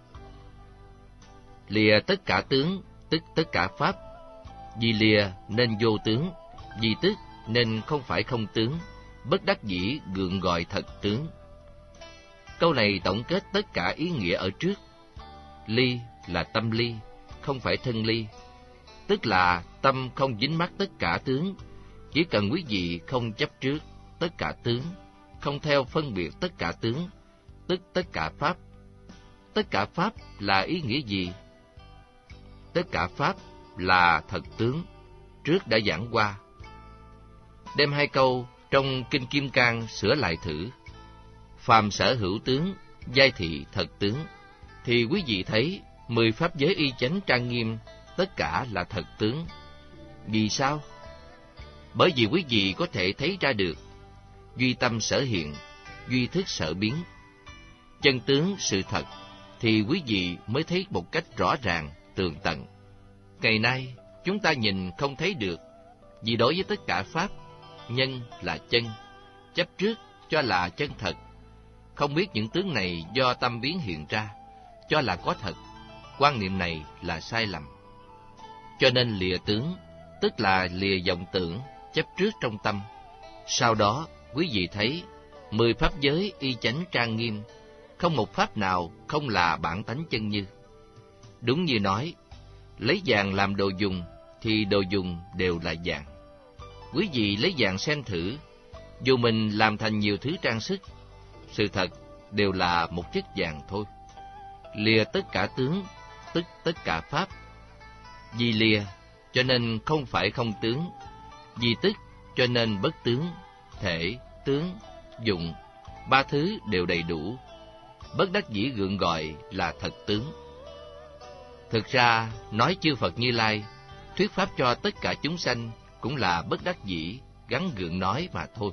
Lìa tất cả tướng, tức tất cả pháp. Vì lìa nên vô tướng, vì tức nên không phải không tướng, bất đắc dĩ gượng gọi thật tướng. Câu này tổng kết tất cả ý nghĩa ở trước. Ly là tâm ly, không phải thân ly, tức là tâm không dính mắc tất cả tướng, chỉ cần quý vị không chấp trước tất cả tướng, không theo phân biệt tất cả tướng, tức tất cả pháp. Tất cả pháp là ý nghĩa gì? Tất cả pháp là thật tướng, trước đã giảng qua. Đem hai câu trong Kinh Kim Cang sửa lại thử. Phàm sở hữu tướng, giai thị thật tướng, thì quý vị thấy mười pháp giới y chánh trang nghiêm, tất cả là thật tướng. Vì sao? Bởi vì quý vị có thể thấy ra được duy tâm sở hiện, duy thức sở biến. Chân tướng sự thật thì quý vị mới thấy một cách rõ ràng, tường tận. Ngày nay chúng ta nhìn không thấy được, vì đối với tất cả pháp, nhân là chân, chấp trước cho là chân thật. Không biết những tướng này do tâm biến hiện ra, cho là có thật. Quan niệm này là sai lầm. Cho nên lìa tướng, tức là lìa vọng tưởng, chấp trước trong tâm. Sau đó, quý vị thấy Mười pháp giới y chánh trang nghiêm, không một pháp nào không là bản tánh chân như. Đúng như nói, lấy vàng làm đồ dùng, thì đồ dùng đều là vàng. Quý vị lấy vàng xem thử, dù mình làm thành nhiều thứ trang sức, sự thật đều là một chất vàng thôi. Lìa tất cả tướng, tức tất cả pháp. Vì lìa, cho nên không phải không tướng. Vì tức, cho nên bất tướng, thể, tướng, dụng. Ba thứ đều đầy đủ. Bất đắc dĩ gượng gọi là thật tướng. Thực ra, nói chư Phật Như Lai, thuyết pháp cho tất cả chúng sanh cũng là bất đắc dĩ, gắng gượng nói mà thôi.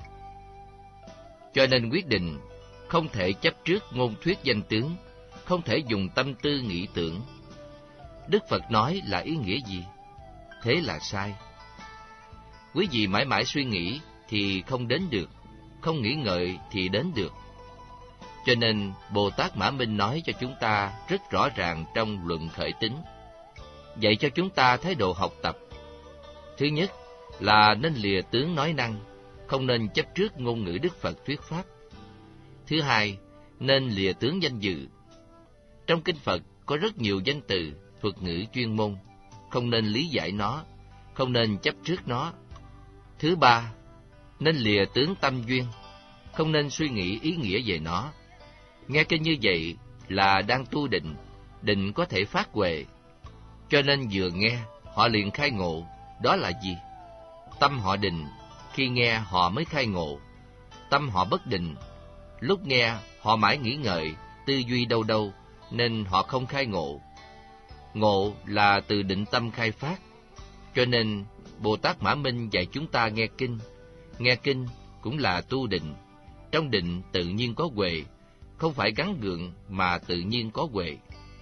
Cho nên quyết định, không thể chấp trước ngôn thuyết danh tướng, không thể dùng tâm tư nghĩ tưởng. Đức Phật nói là ý nghĩa gì? Thế là sai. Quý vị mãi mãi suy nghĩ thì không đến được, không nghĩ ngợi thì đến được. Cho nên Bồ Tát Mã Minh nói cho chúng ta rất rõ ràng trong luận khởi tính, dạy cho chúng ta thái độ học tập. Thứ nhất là nên lìa tướng nói năng, không nên chấp trước ngôn ngữ Đức Phật thuyết pháp. Thứ hai, nên lìa tướng danh dự. Trong kinh Phật có rất nhiều danh từ, thuật ngữ chuyên môn, không nên lý giải nó, không nên chấp trước nó. Thứ ba, nên lìa tướng tâm duyên, không nên suy nghĩ ý nghĩa về nó. Nghe kinh như vậy là đang tu định, định có thể phát huệ. Cho nên vừa nghe, họ liền khai ngộ, đó là gì? Tâm họ định, khi nghe họ mới khai ngộ. Tâm họ bất định, lúc nghe họ mãi nghĩ ngợi, tư duy đâu đâu, nên họ không khai ngộ. Ngộ là từ định tâm khai phát. Cho nên Bồ Tát Mã Minh dạy chúng ta nghe kinh. Nghe kinh cũng là tu định. Trong định tự nhiên có huệ, không phải gắng gượng mà tự nhiên có huệ.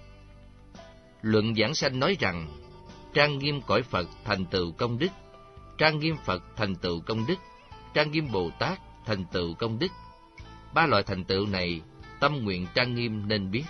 Luận Giảng Sanh nói rằng, trang nghiêm cõi Phật thành tựu công đức, trang nghiêm Phật thành tựu công đức, trang nghiêm Bồ Tát thành tựu công đức. Ba loại thành tựu này, tâm nguyện trang nghiêm nên biết.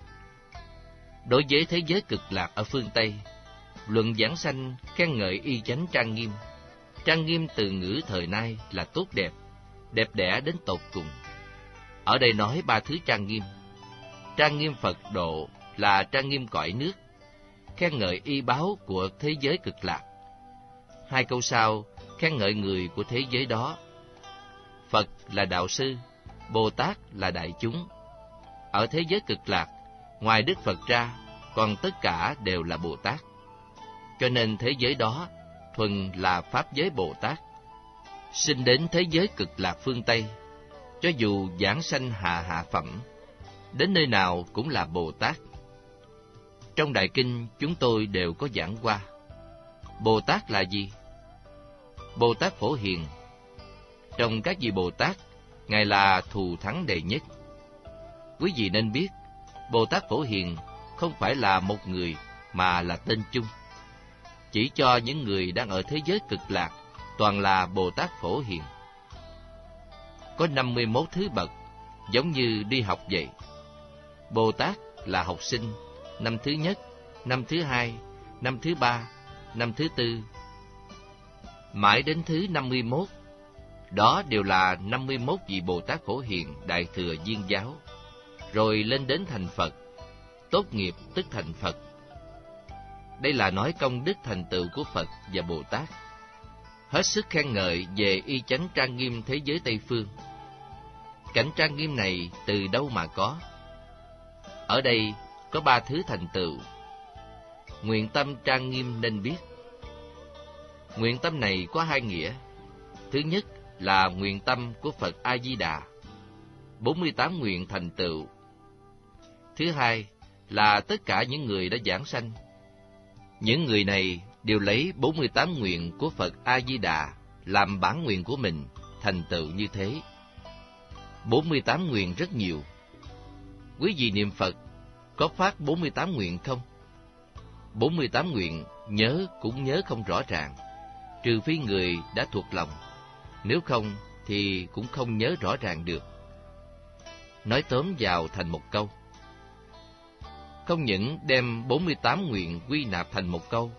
Đối với thế giới cực lạc ở phương Tây, Luận Giảng Sanh khen ngợi y chánh trang nghiêm. Trang nghiêm từ ngữ thời nay là tốt đẹp, đẹp đẽ đến tột cùng. Ở đây nói ba thứ trang nghiêm. Trang nghiêm Phật độ là trang nghiêm cõi nước, khen ngợi y báo của thế giới cực lạc. Hai câu sau khen ngợi người của thế giới đó. Phật là đạo sư, Bồ Tát là đại chúng. Ở thế giới cực lạc, ngoài Đức Phật ra, còn tất cả đều là Bồ Tát. Cho nên thế giới đó thuần là pháp giới Bồ Tát. Sinh đến thế giới cực lạc phương Tây, cho dù giảng sanh hạ hạ phẩm, đến nơi nào cũng là Bồ Tát. Trong Đại Kinh chúng tôi đều có giảng qua. Bồ Tát là gì? Bồ Tát Phổ Hiền. Trong các vị Bồ Tát, Ngài là thù thắng đệ nhất. Quý vị nên biết, Bồ Tát Phổ Hiền không phải là một người mà là tên chung. Chỉ cho những người đang ở thế giới cực lạc, toàn là Bồ Tát Phổ Hiền. Có năm mươi mốt thứ bậc, giống như đi học vậy. Bồ Tát là học sinh, năm thứ nhất, năm thứ hai, năm thứ ba, năm thứ tư, mãi đến thứ năm mươi mốt. Đó đều là năm mươi mốt vị Bồ Tát Phổ Hiền Đại Thừa Viên Giáo, rồi lên đến thành Phật, tốt nghiệp tức thành Phật. Đây là nói công đức thành tựu của Phật và Bồ Tát. Hết sức khen ngợi về y chánh trang nghiêm thế giới Tây Phương. Cảnh trang nghiêm này từ đâu mà có? Ở đây có ba thứ thành tựu. Nguyện tâm trang nghiêm nên biết. Nguyện tâm này có hai nghĩa. Thứ nhất là nguyện tâm của Phật A-di-đà, bốn mươi tám nguyện thành tựu. Thứ hai là tất cả những người đã giảng sanh. Những người này đều lấy bốn mươi tám nguyện của Phật A-di-đà làm bản nguyện của mình, thành tựu như thế. bốn mươi tám nguyện rất nhiều. Quý vị niệm Phật có phát bốn mươi tám nguyện không? bốn mươi tám nguyện nhớ cũng nhớ không rõ ràng, trừ phi người đã thuộc lòng. Nếu không thì cũng không nhớ rõ ràng được. Nói tóm vào thành một câu. Không những đem bốn mươi tám nguyện quy nạp thành một câu.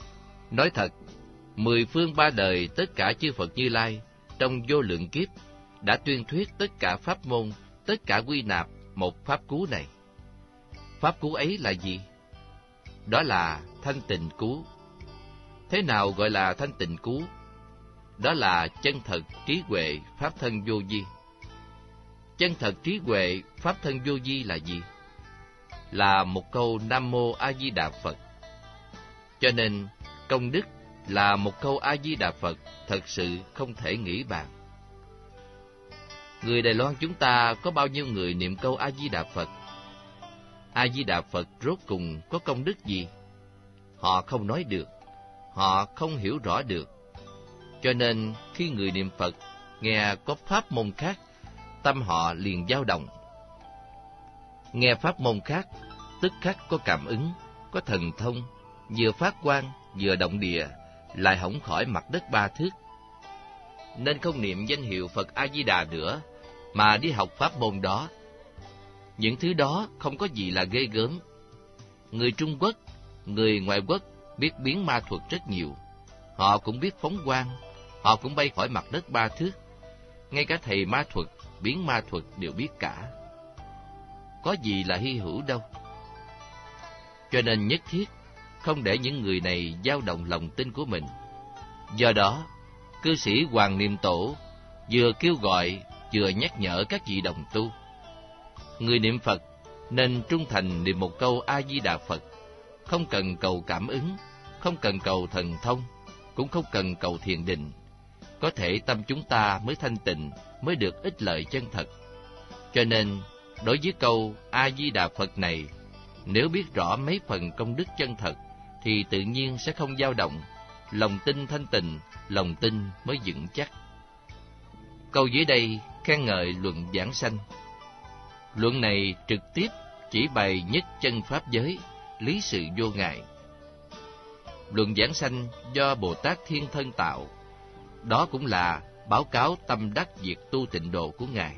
Nói thật, mười phương ba đời tất cả chư Phật Như Lai trong vô lượng kiếp đã tuyên thuyết tất cả pháp môn, tất cả quy nạp một pháp cú này. Pháp cú ấy là gì? Đó là thanh tịnh cú. Thế nào gọi là thanh tịnh cú? Đó là chân thật trí huệ pháp thân vô vi. Chân thật trí huệ pháp thân vô vi là gì? Là một câu Nam Mô A Di Đà Phật. Cho nên công đức là một câu A Di Đà Phật thật sự không thể nghĩ bàn. Người Đài Loan chúng ta có bao nhiêu người niệm câu A Di Đà Phật? A Di Đà Phật rốt cùng có công đức gì? Họ không nói được, họ không hiểu rõ được. Cho nên khi người niệm Phật nghe có pháp môn khác, tâm họ liền dao động. Nghe pháp môn khác, tức khắc có cảm ứng, có thần thông, vừa phát quang, vừa động địa, lại hổng khỏi mặt đất ba thước. Nên không niệm danh hiệu Phật A Di Đà nữa, mà đi học pháp môn đó. Những thứ đó không có gì là ghê gớm. Người Trung Quốc, người ngoại quốc biết biến ma thuật rất nhiều. Họ cũng biết phóng quang, họ cũng bay khỏi mặt đất ba thước. Ngay cả thầy ma thuật, biến ma thuật đều biết cả. Có gì là hy hữu đâu. Cho nên nhất thiết không để những người này dao động lòng tin của mình. Do đó, cư sĩ Hoàng Niệm Tổ vừa kêu gọi vừa nhắc nhở các vị đồng tu. Người niệm Phật nên trung thành niệm một câu A Di Đà Phật, không cần cầu cảm ứng, không cần cầu thần thông, cũng không cần cầu thiền định. Có thể tâm chúng ta mới thanh tịnh, mới được ích lợi chân thật. Cho nên, đối với câu A Di Đà Phật này, nếu biết rõ mấy phần công đức chân thật, thì tự nhiên sẽ không dao động, lòng tin thanh tịnh, lòng tin mới vững chắc. Câu dưới đây khen ngợi luận giảng sanh. Luận này trực tiếp chỉ bày nhất chân pháp giới, lý sự vô ngại. Luận giảng sanh do Bồ Tát Thiên Thân tạo, đó cũng là báo cáo tâm đắc việc tu tịnh độ của Ngài.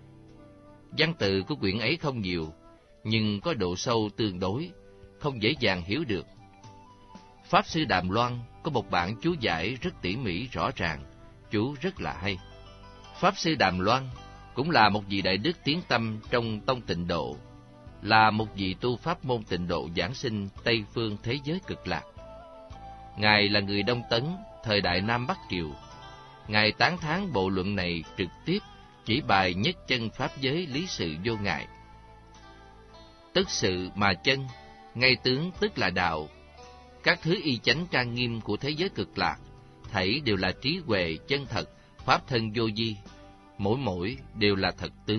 Văn tự của quyển ấy không nhiều, nhưng có độ sâu tương đối, không dễ dàng hiểu được. Pháp Sư Đàm Loan có một bản chú giải rất tỉ mỉ rõ ràng, chú rất là hay. Pháp Sư Đàm Loan cũng là một vị đại đức tiến tâm trong tông tịnh độ, là một vị tu pháp môn tịnh độ giảng sinh Tây phương thế giới cực lạc. Ngài là người Đông Tấn, thời đại Nam Bắc Triều. Ngài tán thán bộ luận này trực tiếp chỉ bài nhất chân pháp giới lý sự vô ngại. Tức sự mà chân, ngay tướng tức là đạo. Các thứ y chánh trang nghiêm của thế giới cực lạc, thảy đều là trí huệ chân thật, pháp thân vô vi, mỗi mỗi đều là thật tướng.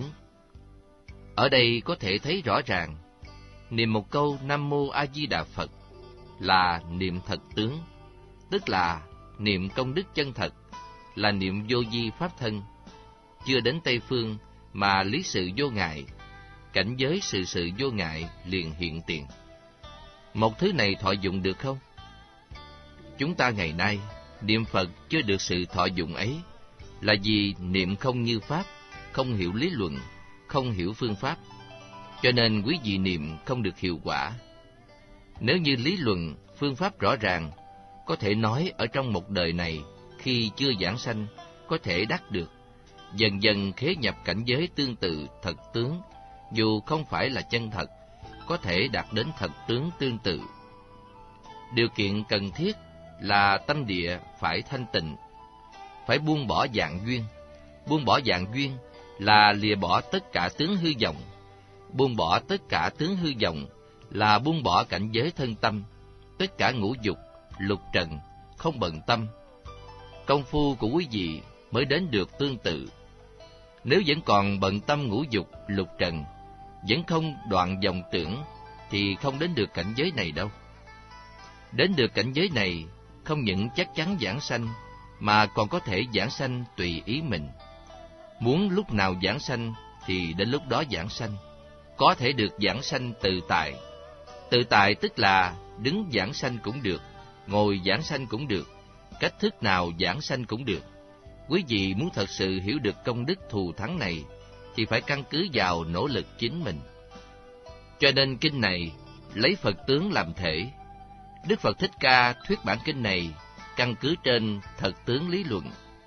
Ở đây có thể thấy rõ ràng, niệm một câu Nam Mô A Di Đà Phật là niệm thật tướng, tức là niệm công đức chân thật, là niệm vô vi pháp thân. Chưa đến Tây Phương mà lý sự vô ngại, cảnh giới sự sự vô ngại liền hiện tiền. Một thứ này thọ dụng được không? Chúng ta ngày nay niệm Phật chưa được sự thọ dụng ấy, là vì niệm không như pháp, không hiểu lý luận, không hiểu phương pháp, cho nên quý vị niệm không được hiệu quả. Nếu như lý luận, phương pháp rõ ràng, có thể nói ở trong một đời này, khi chưa giảng sanh, có thể đắc được, dần dần khế nhập cảnh giới tương tự thật tướng, dù không phải là chân thật, có thể đạt đến thật tướng tương tự. Điều kiện cần thiết là tâm địa phải thanh tịnh, phải buông bỏ dạng duyên. Buông bỏ dạng duyên là lìa bỏ tất cả tướng hư vọng. Buông bỏ tất cả tướng hư vọng là buông bỏ cảnh giới thân tâm, tất cả ngũ dục, lục trần, không bận tâm. Công phu của quý vị mới đến được tương tự. Nếu vẫn còn bận tâm ngũ dục, lục trần, vẫn không đoạn vọng tưởng, thì không đến được cảnh giới này đâu. Đến được cảnh giới này, không những chắc chắn giảng sanh, mà còn có thể giảng sanh tùy ý mình. Muốn lúc nào giảng sanh thì đến lúc đó giảng sanh. Có thể được giảng sanh tự tại. Tự tại tức là đứng giảng sanh cũng được, ngồi giảng sanh cũng được, cách thức nào giảng sanh cũng được. Quý vị muốn thật sự hiểu được công đức thù thắng này, thì phải căn cứ vào nỗ lực chính mình. Cho nên kinh này lấy Phật tướng làm thể. Đức Phật Thích Ca thuyết bản kinh này căn cứ trên thật tướng lý luận.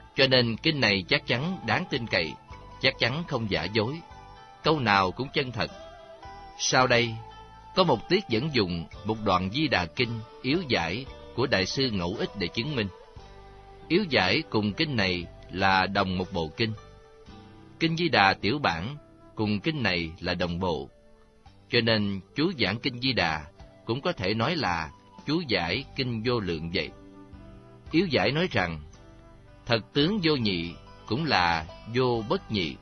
Cho nên kinh này chắc chắn đáng tin cậy, chắc chắn không giả dối, câu nào cũng chân thật. Sau đây, có một tiết dẫn dùng một đoạn Di Đà Kinh yếu giải của Đại sư Ngẫu Ích để chứng minh. Yếu giải cùng kinh này là đồng một bộ kinh. Kinh Di Đà tiểu bản cùng kinh này là đồng bộ. Cho nên chú giảng kinh Di Đà cũng có thể nói là chú giải kinh Vô Lượng vậy. Yếu giải nói rằng, thật tướng vô nhị cũng là vô bất nhị.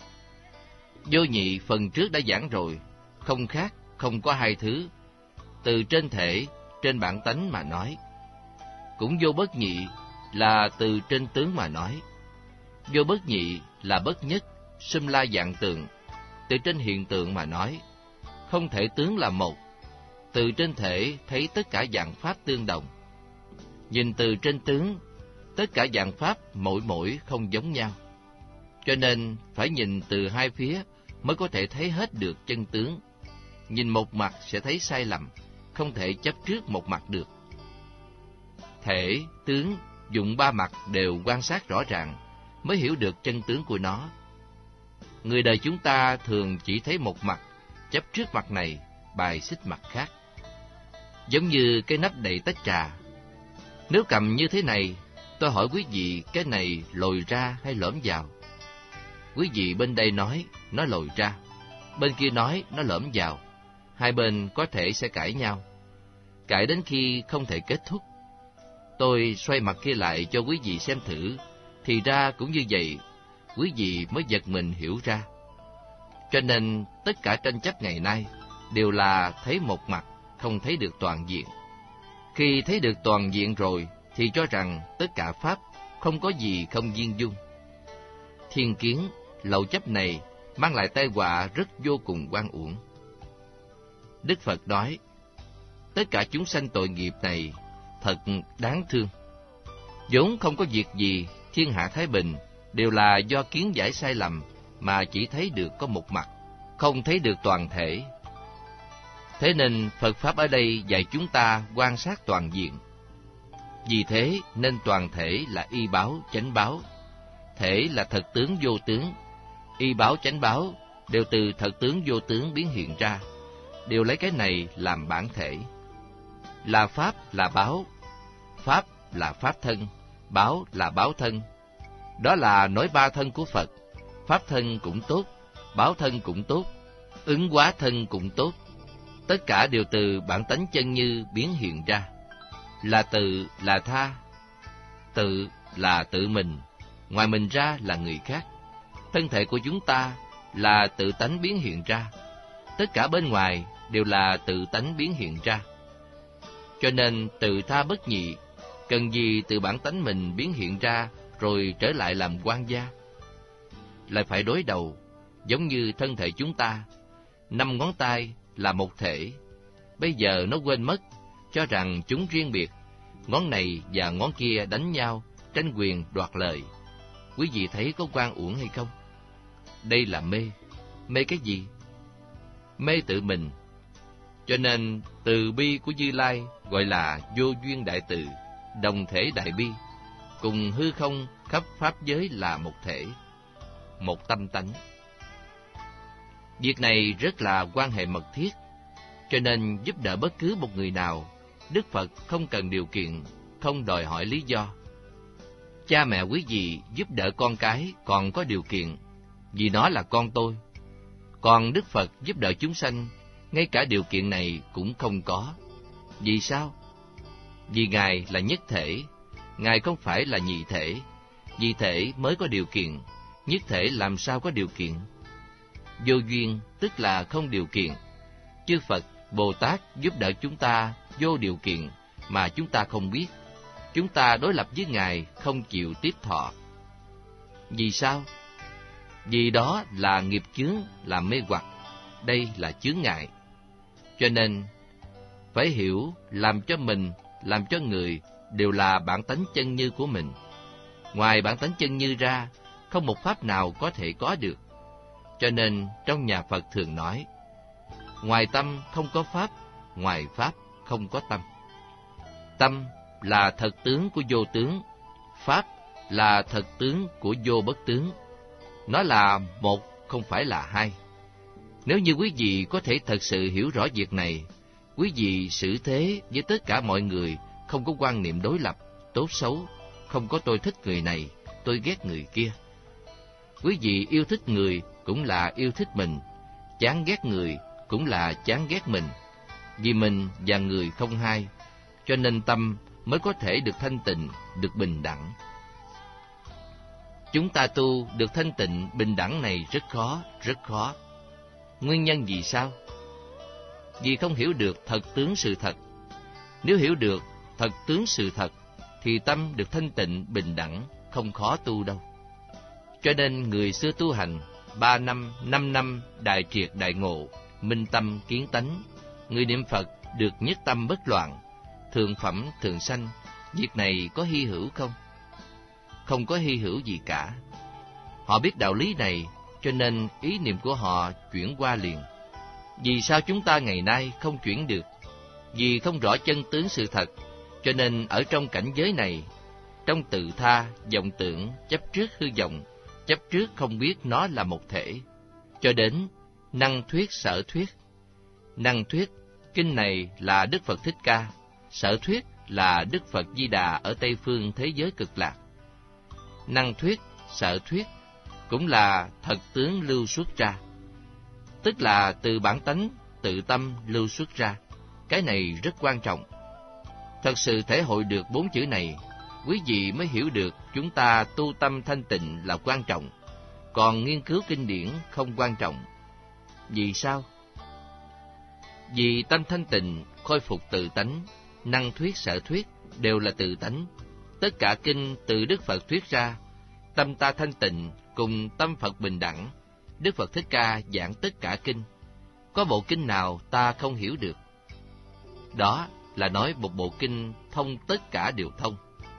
Vô nhị phần trước đã giảng rồi, không khác, không có hai thứ, từ trên thể, trên bản tánh mà nói. Cũng vô bất nhị là từ trên tướng mà nói. Vô bất nhị là bất nhất, sum la dạng tượng, từ trên hiện tượng mà nói. Không thể tướng là một, từ trên thể thấy tất cả dạng pháp tương đồng. Nhìn từ trên tướng, tất cả dạng pháp mỗi mỗi không giống nhau. Cho nên phải nhìn từ hai phía mới có thể thấy hết được chân tướng. Nhìn một mặt sẽ thấy sai lầm, không thể chấp trước một mặt được. Thể, tướng, dụng ba mặt đều quan sát rõ ràng mới hiểu được chân tướng của nó. Người đời chúng ta thường chỉ thấy một mặt, chấp trước mặt này, bài xích mặt khác. Giống như cái nắp đậy tách trà. Nếu cầm như thế này, tôi hỏi quý vị cái này lồi ra hay lõm vào? Quý vị bên đây nói nó lồi ra, bên kia nói nó lõm vào. Hai bên có thể sẽ cãi nhau, cãi đến khi không thể kết thúc. Tôi xoay mặt kia lại cho quý vị xem thử, thì ra cũng như vậy, quý vị mới giật mình hiểu ra. Cho nên tất cả tranh chấp ngày nay đều là thấy một mặt, không thấy được toàn diện. Khi thấy được toàn diện rồi thì cho rằng tất cả pháp không có gì không viên dung. Thiên kiến, lậu chấp này mang lại tai họa rất vô cùng oan uổng. Đức Phật nói, tất cả chúng sanh tội nghiệp này thật đáng thương. Vốn không có việc gì, thiên hạ thái bình, đều là do kiến giải sai lầm mà chỉ thấy được có một mặt, không thấy được toàn thể. Thế nên Phật Pháp ở đây dạy chúng ta quan sát toàn diện. Vì thế nên toàn thể là y báo, chánh báo. Thể là thật tướng vô tướng. Y báo, chánh báo đều từ thật tướng vô tướng biến hiện ra, đều lấy cái này làm bản thể. Là Pháp là báo, Pháp là Pháp thân, báo là báo thân. Đó là nói ba thân của Phật, Pháp thân cũng tốt, báo thân cũng tốt, ứng hóa thân cũng tốt. Tất cả đều từ bản tánh chân như biến hiện ra. Là tự, là tha. Tự là tự mình, ngoài mình ra là người khác. Thân thể của chúng ta là tự tánh biến hiện ra. Tất cả bên ngoài đều là tự tánh biến hiện ra. Cho nên tự tha bất nhị, cần gì từ bản tánh mình biến hiện ra rồi trở lại làm quan gia. Lại phải đối đầu, giống như thân thể chúng ta, năm ngón tay là một thể. Bây giờ nó quên mất, cho rằng chúng riêng biệt, ngón này và ngón kia đánh nhau, tranh quyền đoạt lợi. Quý vị thấy có oan uổng hay không? Đây là mê. Mê cái gì? Mê tự mình. Cho nên từ bi của Như Lai gọi là vô duyên đại từ, đồng thể đại bi, cùng hư không khắp pháp giới là một thể, một tâm tánh. Việc này rất là quan hệ mật thiết, cho nên giúp đỡ bất cứ một người nào, Đức Phật không cần điều kiện, không đòi hỏi lý do. Cha mẹ quý vị giúp đỡ con cái còn có điều kiện, vì nó là con tôi. Còn Đức Phật giúp đỡ chúng sanh, ngay cả điều kiện này cũng không có. Vì sao? Vì Ngài là nhất thể, Ngài không phải là nhị thể. Nhị thể mới có điều kiện, nhất thể làm sao có điều kiện? Vô duyên tức là không điều kiện. Chư Phật, Bồ Tát giúp đỡ chúng ta vô điều kiện mà chúng ta không biết. Chúng ta đối lập với Ngài không chịu tiếp thọ. Vì sao? Vì đó là nghiệp chướng, là mê hoặc. Đây là chướng ngại. Cho nên phải hiểu làm cho mình, làm cho người đều là bản tánh chân như của mình. Ngoài bản tánh chân như ra, không một pháp nào có thể có được. Cho nên trong nhà Phật thường nói, ngoài tâm không có pháp, ngoài pháp không có tâm. Tâm là thật tướng của vô tướng, pháp là thật tướng của vô bất tướng. Nó là một, không phải là hai. Nếu như quý vị có thể thật sự hiểu rõ việc này, quý vị xử thế với tất cả mọi người không có quan niệm đối lập, tốt xấu, không có tôi thích người này, tôi ghét người kia. Quý vị yêu thích người cũng là yêu thích mình, chán ghét người cũng là chán ghét mình. Vì mình và người không hai, cho nên tâm mới có thể được thanh tịnh, được bình đẳng. Chúng ta tu được thanh tịnh, bình đẳng này rất khó, rất khó. Nguyên nhân vì sao? Vì không hiểu được thật tướng sự thật. Nếu hiểu được thật tướng sự thật, thì tâm được thanh tịnh, bình đẳng, không khó tu đâu. Cho nên người xưa tu hành, ba năm, năm năm, đại triệt đại ngộ, minh tâm kiến tánh. Người niệm Phật được nhất tâm bất loạn, thượng phẩm thường sanh. Việc này có hy hữu không? Không có hy hữu gì cả. Họ biết đạo lý này, cho nên ý niệm của họ chuyển qua liền. Vì sao chúng ta ngày nay không chuyển được? Vì không rõ chân tướng sự thật, cho nên ở trong cảnh giới này, trong tự tha, vọng tưởng, chấp trước hư vọng, chấp trước không biết nó là một thể, cho đến năng thuyết sở thuyết. Năng thuyết, kinh này là Đức Phật Thích Ca, sở thuyết là Đức Phật Di Đà ở Tây Phương thế giới cực lạc. Năng thuyết, sở thuyết cũng là thật tướng lưu xuất ra, tức là từ bản tánh, tự tâm lưu xuất ra. Cái này rất quan trọng. Thật sự thể hội được bốn chữ này, quý vị mới hiểu được chúng ta tu tâm thanh tịnh là quan trọng, còn nghiên cứu kinh điển không quan trọng. Vì sao? Vì tâm thanh tịnh khôi phục tự tánh, năng thuyết sở thuyết đều là tự tánh. Tất cả kinh từ Đức Phật thuyết ra, tâm ta thanh tịnh cùng tâm Phật bình đẳng. Đức Phật Thích Ca giảng tất cả kinh, có bộ kinh nào ta không hiểu được? Đó là nói một bộ kinh thông tất cả đều thông.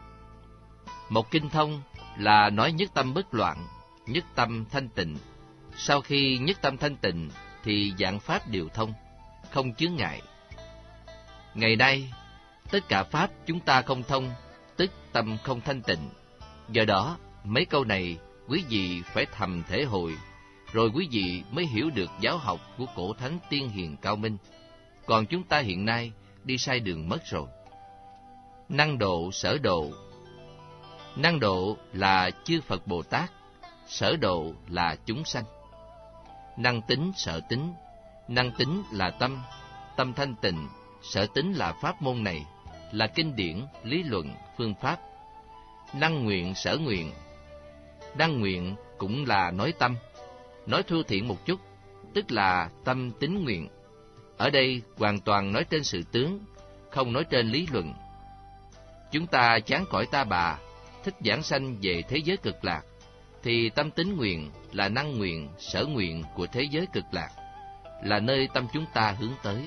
Một kinh thông là nói nhất tâm bất loạn, nhất tâm thanh tịnh. Sau khi nhất tâm thanh tịnh thì vạn pháp đều thông, không chướng ngại. Ngày nay, tất cả pháp chúng ta không thông, tức tâm không thanh tịnh. Do đó, mấy câu này quý vị phải thầm thể hội, rồi quý vị mới hiểu được giáo học của cổ thánh tiên hiền cao minh. Còn chúng ta hiện nay đi sai đường mất rồi. Năng độ, sở độ. Năng độ là chư Phật Bồ Tát, sở độ là chúng sanh. Năng tính, sở tính. Năng tính là tâm, tâm thanh tịnh. Sở tính là pháp môn này, là kinh điển, lý luận, phương pháp. Năng nguyện, sở nguyện. Năng nguyện cũng là nói tâm. Nói thô thiện một chút, tức là tâm tín nguyện. Ở đây hoàn toàn nói trên sự tướng, không nói trên lý luận. Chúng ta chán cõi ta bà, thích giảng sanh về thế giới cực lạc, thì tâm tín nguyện là năng nguyện, sở nguyện của thế giới cực lạc, là nơi tâm chúng ta hướng tới.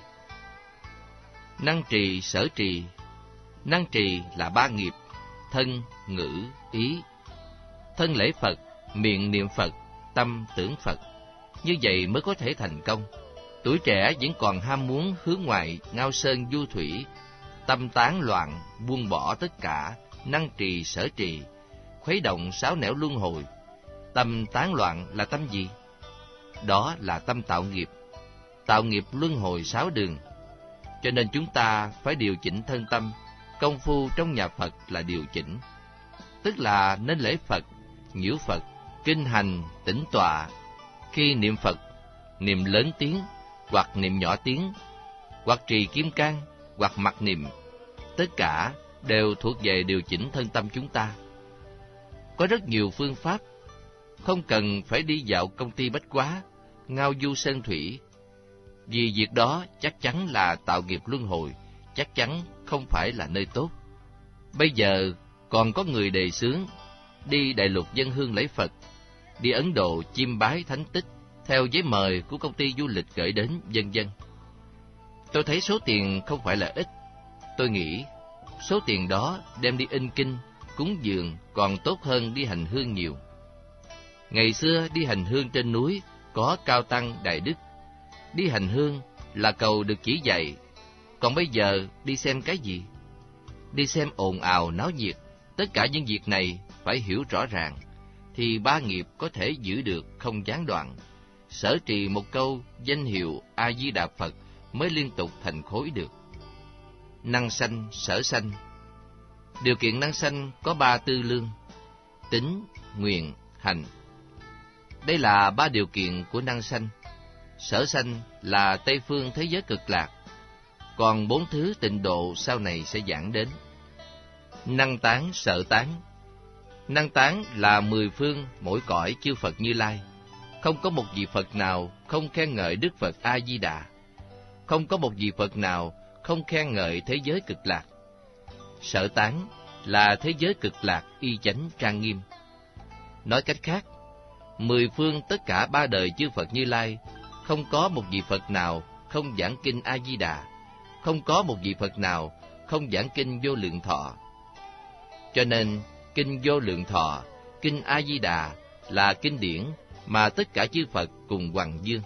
Năng trì, sở trì. Năng trì là ba nghiệp: thân, ngữ, ý. Thân lễ Phật, miệng niệm Phật, tâm tưởng Phật. Như vậy mới có thể thành công. Tuổi trẻ vẫn còn ham muốn hướng ngoại, ngao sơn du thủy, tâm tán loạn, buông bỏ tất cả, năng trì sở trì, khuấy động sáu nẻo luân hồi. Tâm tán loạn là tâm gì? Đó là tâm tạo nghiệp, tạo nghiệp luân hồi sáu đường. Cho nên chúng ta phải điều chỉnh thân tâm. Công phu trong nhà Phật là điều chỉnh, tức là nên lễ Phật, nhiễu Phật, kinh hành, tĩnh tọa. Khi niệm Phật, niệm lớn tiếng, hoặc niệm nhỏ tiếng, hoặc trì kim cang, hoặc mặc niệm, tất cả đều thuộc về điều chỉnh thân tâm chúng ta. Có rất nhiều phương pháp, không cần phải đi dạo công ty bách hóa, ngao du sơn thủy, vì việc đó chắc chắn là tạo nghiệp luân hồi, chắc chắn không phải là nơi tốt. Bây giờ còn có người đề xướng đi đại lục dân hương lễ Phật, đi Ấn Độ chiêm bái thánh tích theo giấy mời của công ty du lịch gửi đến, vân vân. Tôi thấy số tiền không phải là ít. Tôi nghĩ số tiền đó đem đi in kinh, cúng dường còn tốt hơn đi hành hương nhiều. Ngày xưa đi hành hương trên núi có cao tăng đại đức, đi hành hương là cầu được chỉ dạy. Còn bây giờ đi xem cái gì? Đi xem ồn ào náo nhiệt. Tất cả những việc này phải hiểu rõ ràng, thì ba nghiệp có thể giữ được không gián đoạn. Sở trì một câu danh hiệu A-di-đà Phật mới liên tục thành khối được. Năng sanh, sở sanh. Điều kiện năng sanh có ba tư lương: tín, nguyện, hành. Đây là ba điều kiện của năng sanh. Sở sanh là Tây phương thế giới cực lạc, còn bốn thứ tịnh độ sau này sẽ giảng đến. Năng tán, sở tán. Năng tán là mười phương mỗi cõi chư Phật Như Lai. Không có một vị Phật nào không khen ngợi Đức Phật A-di-đà. Không có một vị Phật nào không khen ngợi thế giới cực lạc. Sở tán là thế giới cực lạc y chánh trang nghiêm. Nói cách khác, mười phương tất cả ba đời chư Phật Như Lai, không có một vị Phật nào không giảng kinh A-di-đà, không có một vị Phật nào không giảng kinh Vô Lượng Thọ. Cho nên, kinh Vô Lượng Thọ, kinh A-di-đà là kinh điển mà tất cả chư Phật cùng hoằng dương.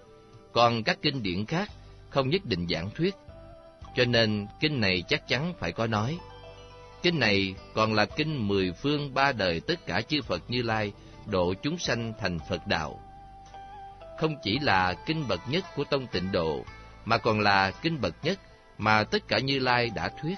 Còn các kinh điển khác không nhất định giảng thuyết, cho nên kinh này chắc chắn phải có nói. Kinh này còn là kinh mười phương ba đời tất cả chư Phật Như Lai độ chúng sanh thành Phật đạo. Không chỉ là kinh bậc nhất của tông Tịnh Độ, mà còn là kinh bậc nhất mà tất cả Như Lai đã thuyết.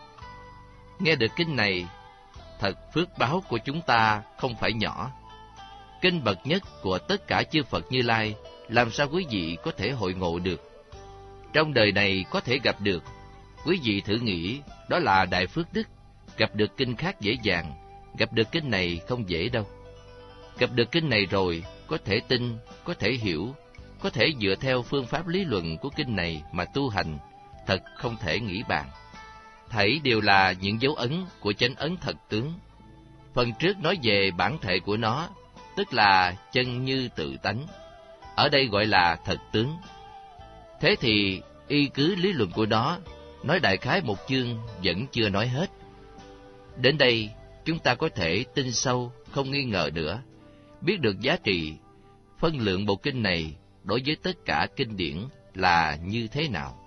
Nghe được kinh này, thật phước báo của chúng ta không phải nhỏ. Kinh bậc nhất của tất cả chư Phật Như Lai, làm sao quý vị có thể hội ngộ được? Trong đời này có thể gặp được, quý vị thử nghĩ, đó là đại phước đức. Gặp được kinh khác dễ dàng, gặp được kinh này không dễ đâu. Gặp được kinh này rồi, có thể tin, có thể hiểu, có thể dựa theo phương pháp lý luận của kinh này mà tu hành, thật không thể nghĩ bàn. Thảy đều là những dấu ấn của chánh ấn thật tướng. Phần trước nói về bản thể của nó, tức là chân như tự tánh. Ở đây gọi là thật tướng. Thế thì, y cứ lý luận của nó, nói đại khái một chương vẫn chưa nói hết. Đến đây, chúng ta có thể tin sâu, không nghi ngờ nữa, biết được giá trị, phân lượng bộ kinh này đối với tất cả kinh điển là như thế nào.